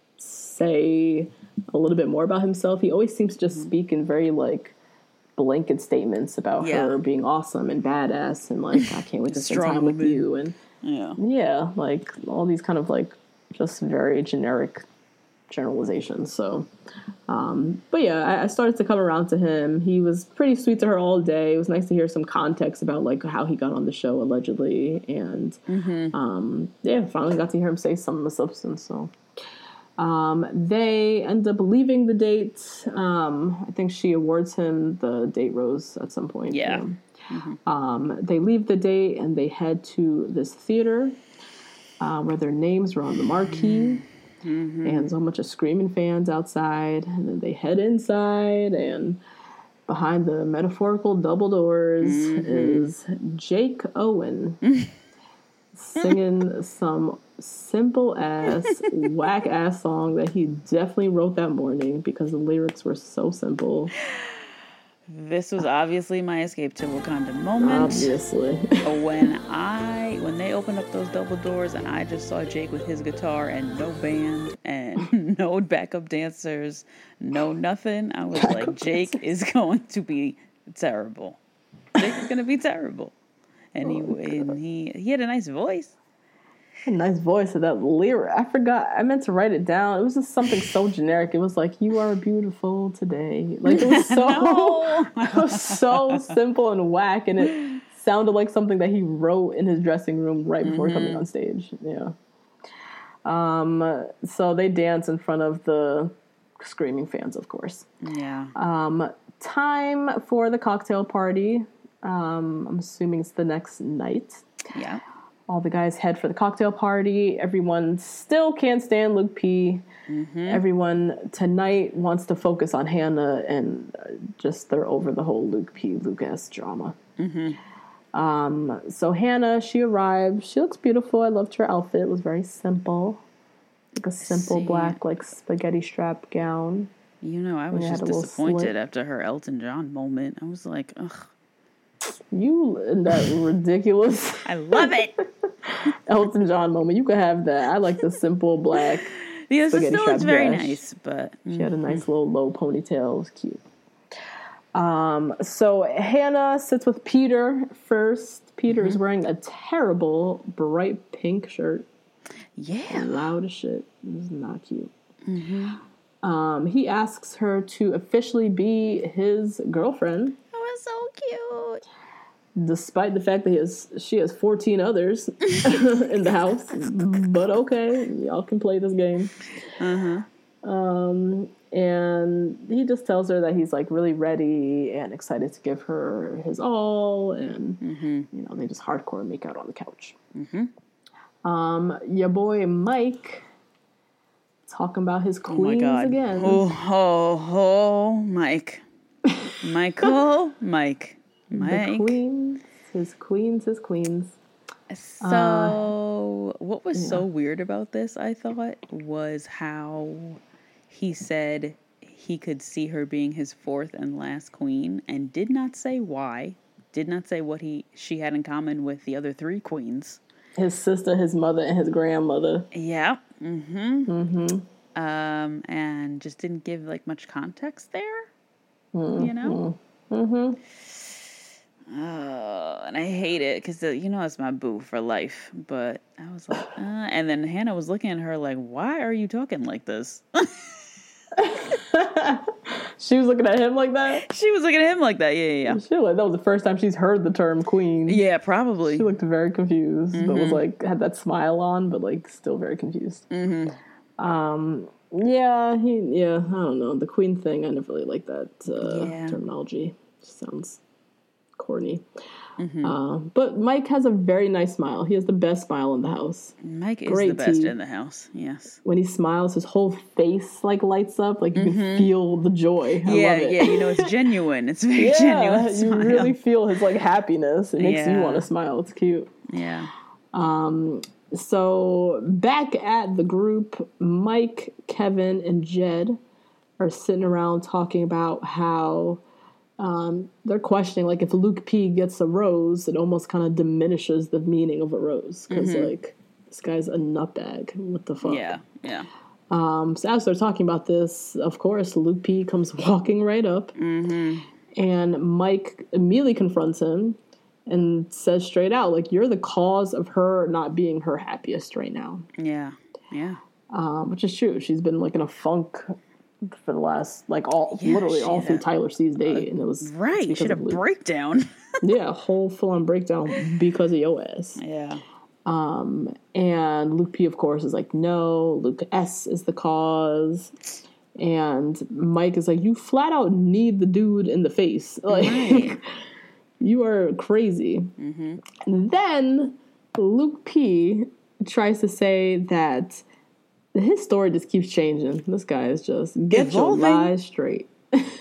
say a little bit more about himself. He always seems to just mm-hmm. speak in very like blanket statements about yeah. her being awesome and badass and like I can't wait to spend time with you and yeah yeah like all these kind of like just very generic generalizations. So um but yeah I, I started to come around to him. He was pretty sweet to her all day. It was nice to hear some context about like how he got on the show allegedly and mm-hmm. um yeah finally got to hear him say some of the substance. So Um, they end up leaving the date. Um, I think she awards him the date rose at some point. Yeah. yeah. Mm-hmm. Um, they leave the date and they head to this theater uh, where their names are on the marquee. Mm-hmm. And there's a bunch of screaming fans outside. And then they head inside, and behind the metaphorical double doors mm-hmm. is Jake Owen singing some simple ass whack ass song that he definitely wrote that morning because the lyrics were so simple. This was obviously my escape to Wakanda moment. Obviously. when I when they opened up those double doors and I just saw Jake with his guitar and no band and no backup dancers, no nothing, I was backup like, Jake dancers. is going to be terrible. Jake is going to be terrible. And he oh, and he he had a nice voice. A nice voice of that lyric. I forgot. I meant to write it down. It was just something so generic. It was like, "You are beautiful today." Like it was so, it was so simple and whack, and it sounded like something that he wrote in his dressing room right before mm-hmm. coming on stage. Yeah. Um. So they dance in front of the screaming fans, of course. Yeah. Um. Time for the cocktail party. Um. I'm assuming it's the next night. Yeah. All the guys head for the cocktail party. Everyone still can't stand Luke P. Mm-hmm. Everyone tonight wants to focus on Hannah and just they're over the whole Luke P. Luke S. drama. Mm-hmm. Um, so Hannah, she arrived. She looks beautiful. I loved her outfit. It was very simple. Like a simple black, like spaghetti strap gown. You know, I was just disappointed after her Elton John moment. I was like, ugh. You and that ridiculous. I love it. Elton John moment. You could have that. I like the simple black. Yes, it still looks very nice, but mm-hmm. she had a nice little low ponytail. It was cute. Um, so Hannah sits with Peter first. Peter mm-hmm. is wearing a terrible bright pink shirt. Yeah, loud as shit. It was not cute. Mm-hmm. Um, he asks her to officially be his girlfriend. So cute. Despite the fact that he has, she has fourteen others in the house. But okay, y'all can play this game. Uh-huh. Um, and he just tells her that he's like really ready and excited to give her his all. And, mm-hmm. you know, they just hardcore make out on the couch. Mm-hmm. Um, your boy Mike talking about his queens oh my God. again. Oh, oh, oh, Mike. Michael, Mike, Mike. The queens, his queens, his queens. So, uh, what was yeah. so weird about this, I thought, was how he said he could see her being his fourth and last queen and did not say why, did not say what he she had in common with the other three queens. His sister, his mother, and his grandmother. Yeah. Mm-hmm. Mm-hmm. Um, and just didn't give, like, much context there. Mm-hmm. You know? Mm-hmm. Oh, and I hate it because, you know, it's my boo for life. But I was like, uh, and then Hannah was looking at her like, why are you talking like this? She was looking at him like that? She was looking at him like that, yeah, yeah, yeah. She like, that was the first time she's heard the term queen. Yeah, probably. She looked very confused, mm-hmm. but was like, had that smile on, but like still very confused. Mm-hmm. Um... Yeah, he. Yeah, I don't know. The queen thing, I never really like that uh, yeah. terminology. It sounds corny. Mm-hmm. Uh, but Mike has a very nice smile. He has the best smile in the house. Mike is Great the best teeth. in the house. Yes. When he smiles, his whole face like lights up. Like you mm-hmm. can feel the joy. I yeah, love it. yeah. You know, it's genuine. It's very yeah, genuine. Smile. You really feel his like happiness. It makes yeah. you want to smile. It's cute. Yeah. Um. So back at the group, Mike, Kevin, and Jed are sitting around talking about how. Um, they're questioning, like, if Luke P gets a rose, it almost kind of diminishes the meaning of a rose. Because, mm-hmm. like, this guy's a nutbag. What the fuck? Yeah, yeah. Um, so as they're talking about this, of course, Luke P comes walking right up. Mm-hmm. And Mike immediately confronts him and says straight out, like, you're the cause of her not being her happiest right now. Yeah, yeah. Um, which is true. She's been, like, in a funk for the last, like, all yeah, literally all through a, Tyler C's date, uh, and it was right. She had a breakdown. yeah, a whole full on breakdown because of your ass. Yeah. Um, and Luke P, of course, is like, no, Luke S is the cause, and Mike is like, you flat out need the dude in the face, like right. you are crazy. Mm-hmm. And then Luke P tries to say that. His story just keeps changing. This guy is just, get Evolving. your lies straight.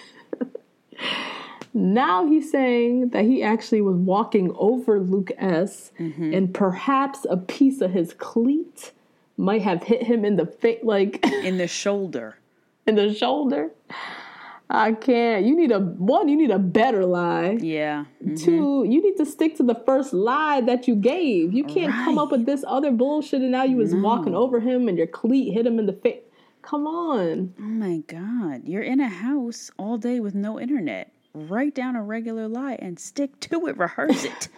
Now he's saying that he actually was walking over Luke S. Mm-hmm. and perhaps a piece of his cleat might have hit him in the face, like... in the shoulder. In the shoulder? I can't. You need a, one, you need a better lie. Yeah. Mm-hmm. Two, you need to stick to the first lie that you gave. You can't right. come up with this other bullshit and now you was no. walking over him and your cleat hit him in the face. Come on. Oh my God. You're in a house all day with no internet. Write down a regular lie and stick to it. Rehearse it.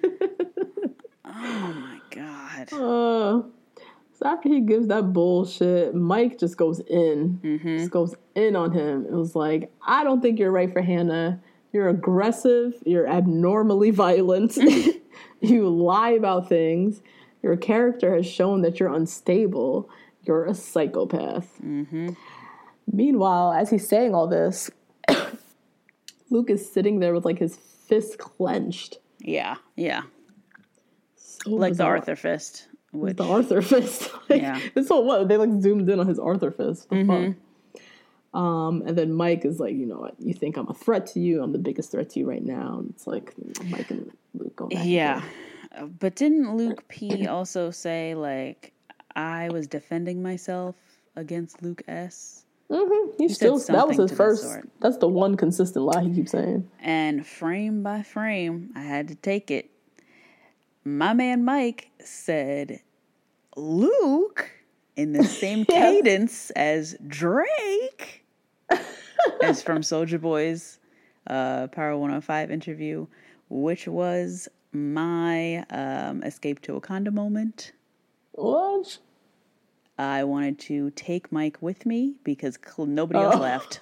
Oh my God. Uh, so after he gives that bullshit, Mike just goes in. Mm-hmm. Just goes in on him. It was like, I don't think you're right for Hannah. You're aggressive. You're abnormally violent. You lie about things. Your character has shown that you're unstable. You're a psychopath. Mm-hmm. Meanwhile, as he's saying all this, Luke is sitting there with like his fist clenched. Yeah, yeah. So like bizarre. the Arthur fist. Which... The Arthur fist. Like, yeah. This whole what? They like zoomed in on his Arthur fist. The mm-hmm. fuck? Um, and then Mike is like, you know what? You think I'm a threat to you? I'm the biggest threat to you right now. And it's like you know, Mike and Luke go back. Yeah, but didn't Luke P also say like I was defending myself against Luke S? Mm-hmm. He, he still that was his first. That that's the one consistent lie he keeps saying. And frame by frame, I had to take it. My man Mike said, Luke, in the same yes. cadence as Drake, as from Soulja Boy's uh, Power one oh five interview, which was my um, escape to Wakanda moment. What? I wanted to take Mike with me because nobody else oh. left.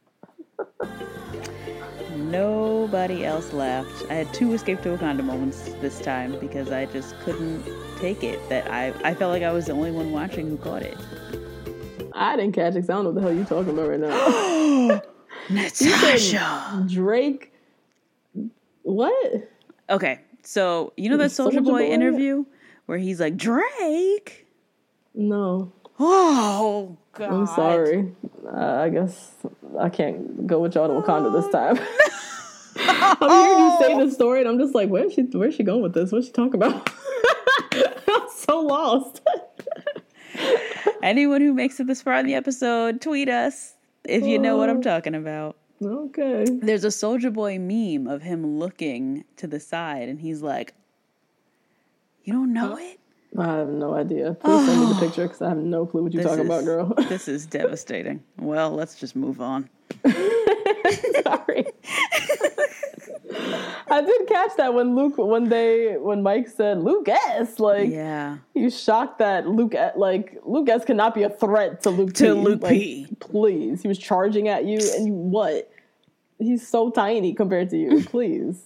Nobody else left. I had two Escape to Wakanda moments this time because I just couldn't take it. That I, I felt like I was the only one watching who caught it. I didn't catch it. I don't know what the hell you're talking about right now. Natasha. Drake. What? Okay, so you know that Soulja Boy, Boy interview where he's like, Drake? No. Oh, God. I'm sorry. Uh, I guess I can't go with y'all to Wakanda this time. I'm hearing you say this story, and I'm just like, where's she? Where's she going with this? What's she talking about? I'm so lost. Anyone who makes it this far in the episode, tweet us if you know what I'm talking about. Okay. There's a Soulja Boy meme of him looking to the side, and he's like, "You don't know it." I have no idea. Please oh, send me the picture because I have no clue what you're talking is, about, girl. This is devastating. Well, let's just move on. Sorry. I did catch that when Luke, when they, when Mike said Luke S. Like, yeah, you shocked that Luke, like Luke S. cannot be a threat to Luke to P. Luke like, P. Please, he was charging at you, and you what? He's so tiny compared to you. Please.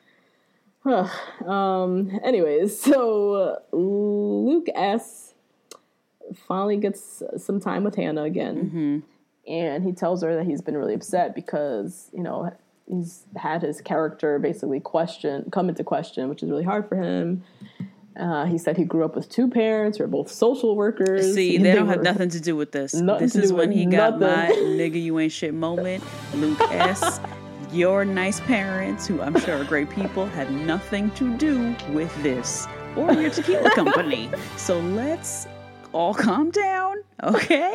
um. Anyways, so uh, Luke S. finally gets some time with Hannah again, mm-hmm. and he tells her that he's been really upset because you know he's had his character basically question come into question, which is really hard for him. Uh, he said he grew up with two parents who are both social workers. See, they, they don't have nothing to do with this. This is when he got nothing. My nigga you ain't shit moment. Luke S., your nice parents, who I'm sure are great people, had nothing to do with this or your tequila company. So let's all calm down, okay?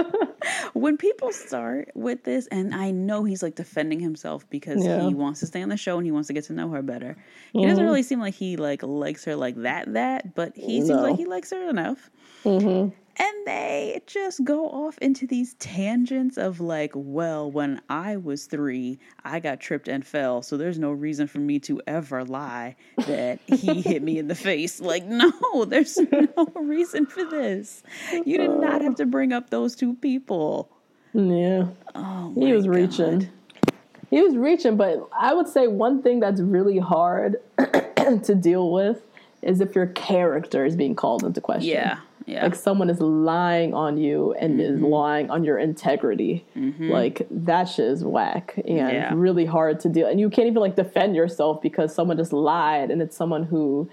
When people start with this, and I know he's like defending himself because yeah. he wants to stay on the show and he wants to get to know her better. He mm-hmm. doesn't really seem like he like likes her like that, that, but he no. seems like he likes her enough. Mm-hmm. And they just go off into these tangents of like, well, when I was three, I got tripped and fell. So there's no reason for me to ever lie that he hit me in the face. Like, no, there's no reason for this. You did not have to bring up those two people. Yeah. Oh, he was God. reaching. He was reaching. But I would say one thing that's really hard to deal with is if your character is being called into question. Yeah. Yeah. Like someone is lying on you and mm-hmm. is lying on your integrity. Mm-hmm. Like that shit is whack and yeah. really hard to deal. And you can't even like defend yourself because someone just lied, and it's someone who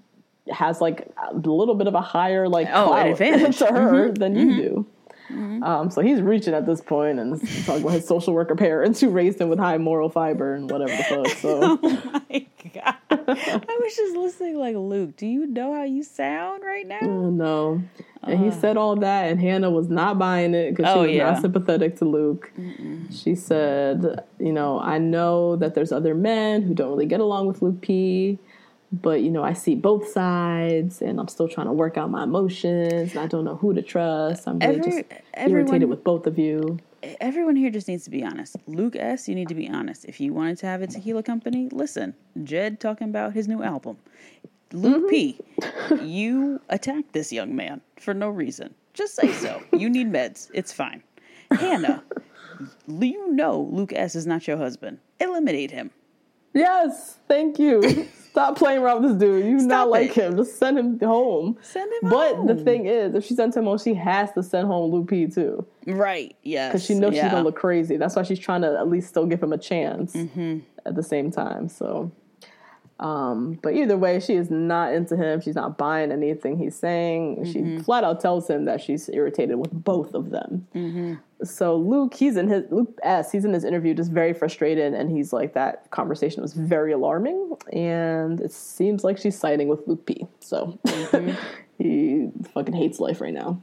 has like a little bit of a higher like oh, clout advantage to her mm-hmm. than mm-hmm. you do. Mm-hmm. Um, so he's reaching at this point and talking about his social worker parents who raised him with high moral fiber and whatever the fuck. So. Oh my God. I was just listening like, Luke, do you know how you sound right now? Uh, no. And uh. he said all that, and Hannah was not buying it because she oh, was yeah. not sympathetic to Luke. Mm-mm. She said, you know, I know that there's other men who don't really get along with Luke P., but, you know, I see both sides, and I'm still trying to work out my emotions, and I don't know who to trust. I'm really Every, just everyone, irritated with both of you. Everyone here just needs to be honest. Luke S., you need to be honest. If you wanted to have a tequila company, listen. Jed talking about his new album. Luke mm-hmm. P., you attacked this young man for no reason. Just say so. You need meds. It's fine. Hannah, you know Luke S. is not your husband. Eliminate him. Yes, thank you. Stop playing around with this dude. You Stop not it. like him. Just send him home. Send him but home. But the thing is, if she sends him home, she has to send home Luke P too. Right, yes. Because she knows yeah. she's going to look crazy. That's why she's trying to at least still give him a chance mm-hmm. at the same time. So, um, but either way, she is not into him. She's not buying anything he's saying. Mm-hmm. She flat out tells him that she's irritated with both of them. Mm-hmm. So Luke, he's in his Luke S. He's in his interview, just very frustrated, and he's like, that conversation was very alarming, and it seems like she's siding with Luke P. So mm-hmm. he fucking hates life right now.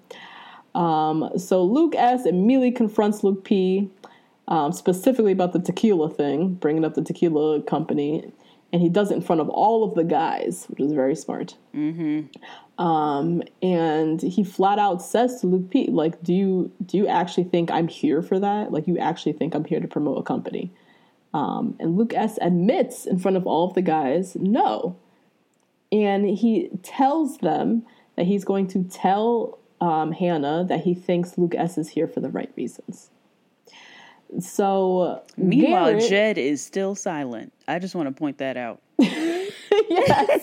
Um, so Luke S. immediately confronts Luke P. Um, specifically about the tequila thing, bringing up the tequila company, and he does it in front of all of the guys, which is very smart. Mm-hmm. Um, and he flat out says to Luke P, like, do you, do you actually think I'm here for that? Like, you actually think I'm here to promote a company? Um, and Luke S admits in front of all of the guys, no. And he tells them that he's going to tell, um, Hannah that he thinks Luke S is here for the right reasons. So meanwhile, Garrett, Jed is still silent. I just want to point that out. Yes.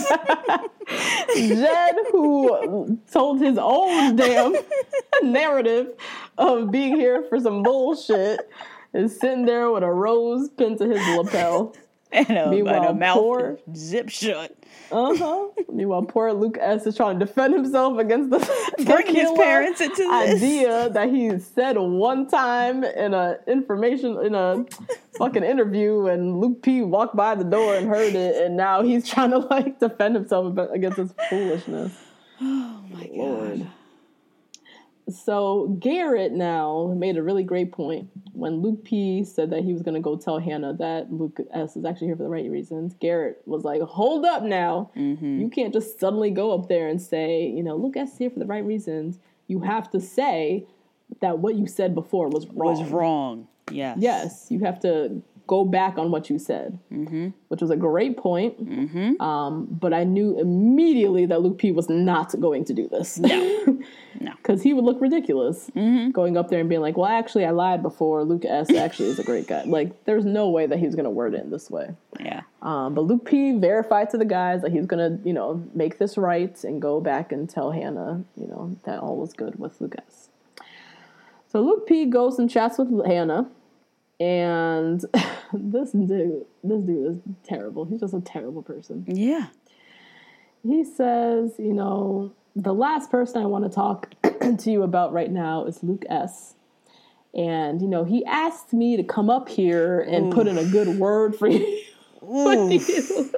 Jed, who told his own damn narrative of being here for some bullshit, is sitting there with a rose pinned to his lapel. And a, and a mouth poor, zip shut. Uh-huh. Meanwhile, poor Luke S. is trying to defend himself against the bring his parents into this idea that he said one time in a information in a fucking interview, and Luke P. walked by the door and heard it, and now he's trying to like defend himself against this foolishness. Oh my Lord. God. So Garrett now made a really great point. When Luke P said that he was going to go tell Hannah that Luke S is actually here for the right reasons, Garrett was like, hold up now. Mm-hmm. You can't just suddenly go up there and say, you know, Luke S is here for the right reasons. You have to say that what you said before was wrong. Was wrong, yes. Yes, you have to go back on what you said, mm-hmm. which was a great point. Mm-hmm. Um, but I knew immediately that Luke P was not going to do this. No. No. Because he would look ridiculous mm-hmm. going up there and being like, well, actually, I lied before. Luke S. actually is a great guy. Like, there's no way that he was going to word it in this way. Yeah. Um, but Luke P verified to the guys that he's going to, you know, make this right and go back and tell Hannah, you know, that all was good with Luke S. So Luke P goes and chats with Hannah. And this dude, this dude is terrible. He's just a terrible person. Yeah. He says, you know, the last person I want to talk to you about right now is Luke S. And, you know, he asked me to come up here and Oof. put in a good word for you. for you.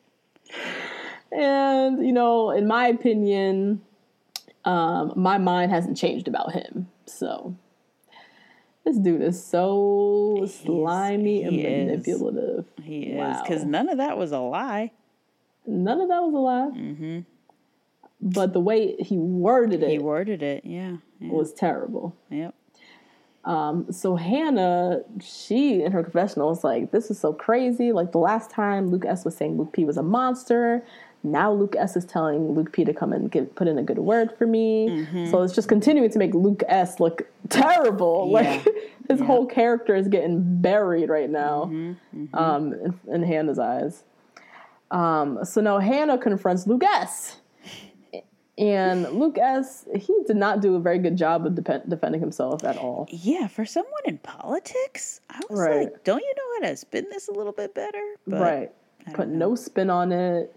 And, you know, in my opinion, um, my mind hasn't changed about him. So this dude is so He's, slimy and manipulative. Is. He is. Because wow. none of that was a lie. None of that was a lie. Mm-hmm. But the way he worded it. He worded it, yeah. yeah. Was terrible. Yep. Um, so Hannah, she in her confessional was like, this is so crazy. Like the last time Luke S was saying Luke P was a monster. Now Luke S is telling Luke P to come and get, put in a good word for me. Mm-hmm. So it's just continuing to make Luke S look terrible. Yeah. Like his yeah. whole character is getting buried right now mm-hmm. Mm-hmm. Um, in, in Hannah's eyes. Um, so now Hannah confronts Luke S. And Luke S, he did not do a very good job of de- defending himself at all. Yeah, for someone in politics, I was right. like, don't you know how to spin this a little bit better? But right. Put know. no spin on it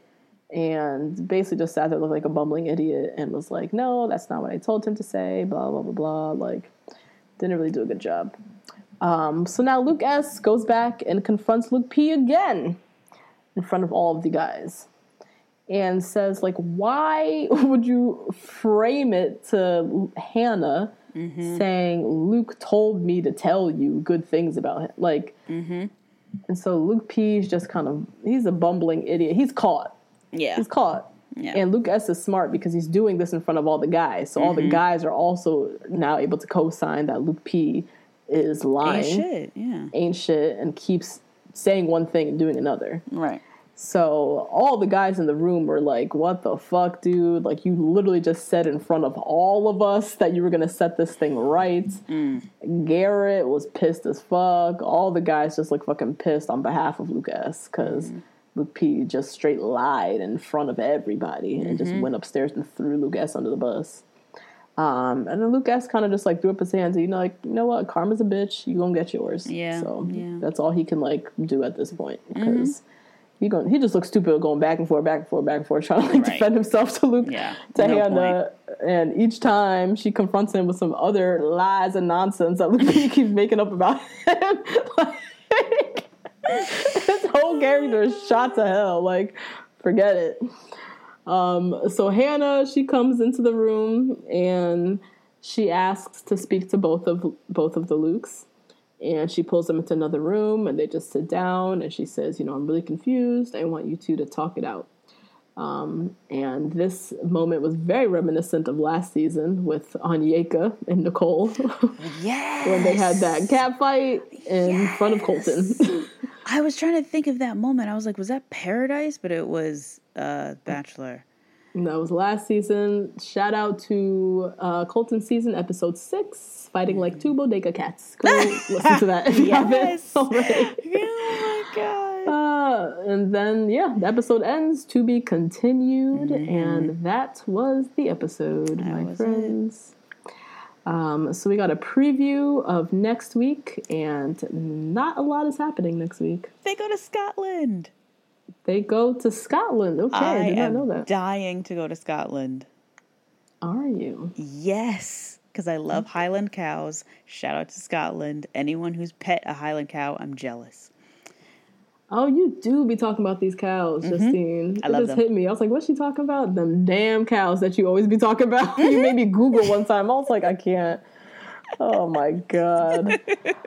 and basically just sat there looking like a bumbling idiot and was like, no, that's not what I told him to say, blah, blah, blah, blah. Like, didn't really do a good job. Um, so now Luke S goes back and confronts Luke P again in front of all of the guys. And says, like, why would you frame it to Hannah mm-hmm. saying, Luke told me to tell you good things about him? Like, mm-hmm. and so Luke P's just kind of, he's a bumbling idiot. He's caught. Yeah. He's caught. Yeah. And Luke S is smart because he's doing this in front of all the guys. So mm-hmm. all the guys are also now able to co-sign that Luke P is lying. Ain't shit, yeah. Ain't shit, and keeps saying one thing and doing another. Right. So all the guys in the room were like, what the fuck, dude? Like, you literally just said in front of all of us that you were going to set this thing right. Mm. Garrett was pissed as fuck. All the guys just look fucking pissed on behalf of Luke S. Because mm. Luke P just straight lied in front of everybody and mm-hmm. just went upstairs and threw Luke S under the bus. Um, and then Luke S kind of just, like, threw up his hands. And, you know, like, you know what? Karma's a bitch. You gonna get yours. Yeah. So yeah. that's all he can, like, do at this point. Because... Mm-hmm. He going, he just looks stupid going back and forth, back and forth, back and forth, trying to like right. defend himself to Luke, yeah, to no Hannah. Point. And each time she confronts him with some other lies and nonsense that Luke keeps making up about him. Like, his whole character is shot to hell. Like, forget it. Um, so Hannah, she comes into the room and she asks to speak to both of both of the Lukes. And she pulls them into another room, and they just sit down, and she says, you know, I'm really confused. I want you two to talk it out. Um, and this moment was very reminiscent of last season with Onyeka and Nicole. Yes! When they had that cat fight in yes! front of Colton. I was trying to think of that moment. I was like, was that Paradise? But it was uh, Bachelor. And that was last season. Shout out to uh, Colton season, episode six, Fighting Like Two Bodega Cats. Go listen to that if you yes. haven't already. Oh my God. Uh, and then, yeah, the episode ends, to be continued. Mm-hmm. And that was the episode, that my friends. Um, so we got a preview of next week, and not a lot is happening next week. They go to Scotland. They go to Scotland. Okay, I, I did not know that. I am dying to go to Scotland. Are you? Yes, because I love Highland cows. Shout out to Scotland. Anyone who's pet a Highland cow, I'm jealous. Oh, you do be talking about these cows, mm-hmm. Justine. I it love just them. hit me. I was like, what's she talking about? Them damn cows that you always be talking about. Mm-hmm. You made me Google one time. I was like, I can't. Oh, my God.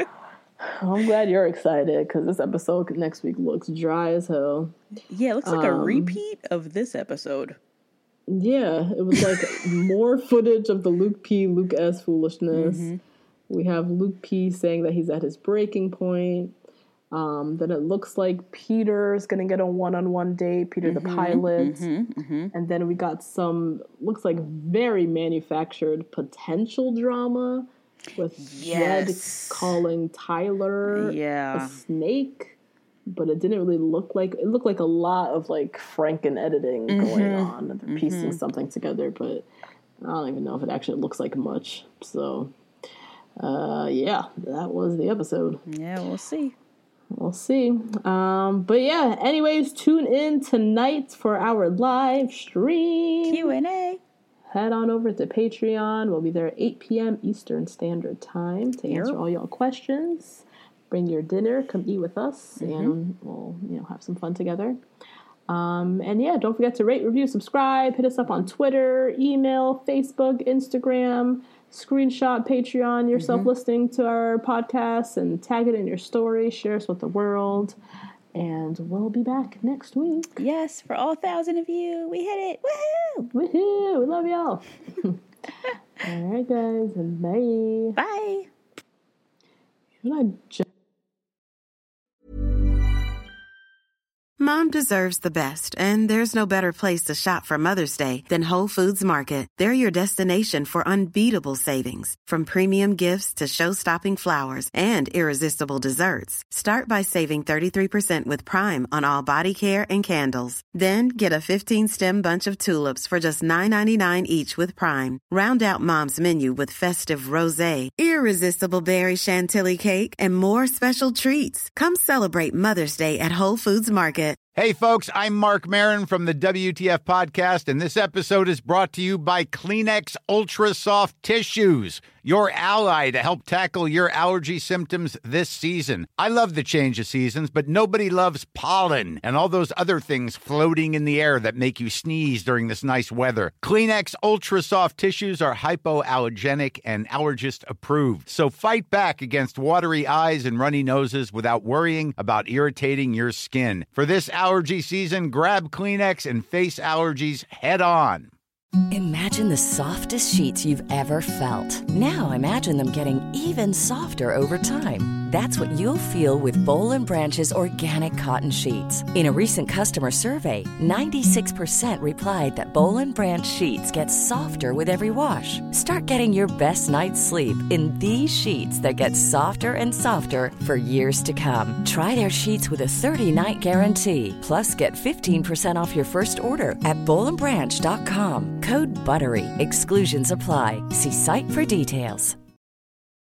I'm glad you're excited because this episode next week looks dry as hell. Yeah, it looks like um, a repeat of this episode. Yeah, it was like more footage of the Luke P, Luke S foolishness. Mm-hmm. We have Luke P saying that he's at his breaking point. Um, then it looks like Peter's going to get a one-on-one date, Peter mm-hmm, the pilot. Mm-hmm, mm-hmm. And then we got some, looks like very manufactured potential drama with yes. Jed calling Tyler yeah. a snake. But it didn't really look like, it looked like a lot of like Franken editing mm-hmm. going on. They're mm-hmm. piecing something together, but I don't even know if it actually looks like much. So, uh, yeah, that was the episode. Yeah, we'll see. we'll see. Um, but yeah, anyways, tune in tonight for our live stream. Q and A. Head on over to Patreon. We'll be there at eight p.m. Eastern Standard Time to answer Yep. all y'all questions. Bring your dinner, come eat with us, mm-hmm. and we'll, you know, have some fun together. Um, and yeah, don't forget to rate, review, subscribe. Hit us up on Twitter, email, Facebook, Instagram. Screenshot Patreon yourself mm-hmm. listening to our podcast and tag it in your story. Share us with the world. And we'll be back next week. Yes, for all thousand of you. We hit it. Woohoo! Woohoo! We love y'all. All right, guys. And bye. Bye. Should I just... Mom deserves the best, and there's no better place to shop for Mother's Day than Whole Foods Market. They're your destination for unbeatable savings, from premium gifts to show-stopping flowers and irresistible desserts. Start by saving thirty-three percent with Prime on all body care and candles. Then get a fifteen-stem bunch of tulips for just nine ninety-nine each with Prime. Round out Mom's menu with festive rosé, irresistible berry chantilly cake, and more special treats. Come celebrate Mother's Day at Whole Foods Market. Hey, folks, I'm Mark Maron from the W T F Podcast, and this episode is brought to you by Kleenex Ultra Soft Tissues, your ally to help tackle your allergy symptoms this season. I love the change of seasons, but nobody loves pollen and all those other things floating in the air that make you sneeze during this nice weather. Kleenex Ultra Soft Tissues are hypoallergenic and allergist approved, so fight back against watery eyes and runny noses without worrying about irritating your skin. For this allergy season, grab Kleenex and face allergies head on. Imagine the softest sheets you've ever felt. Now imagine them getting even softer over time. That's what you'll feel with Boll and Branch's organic cotton sheets. In a recent customer survey, ninety-six percent replied that Boll and Branch sheets get softer with every wash. Start getting your best night's sleep in these sheets that get softer and softer for years to come. Try their sheets with a thirty-night guarantee. Plus, get fifteen percent off your first order at boll and branch dot com. Code BUTTERY. Exclusions apply. See site for details.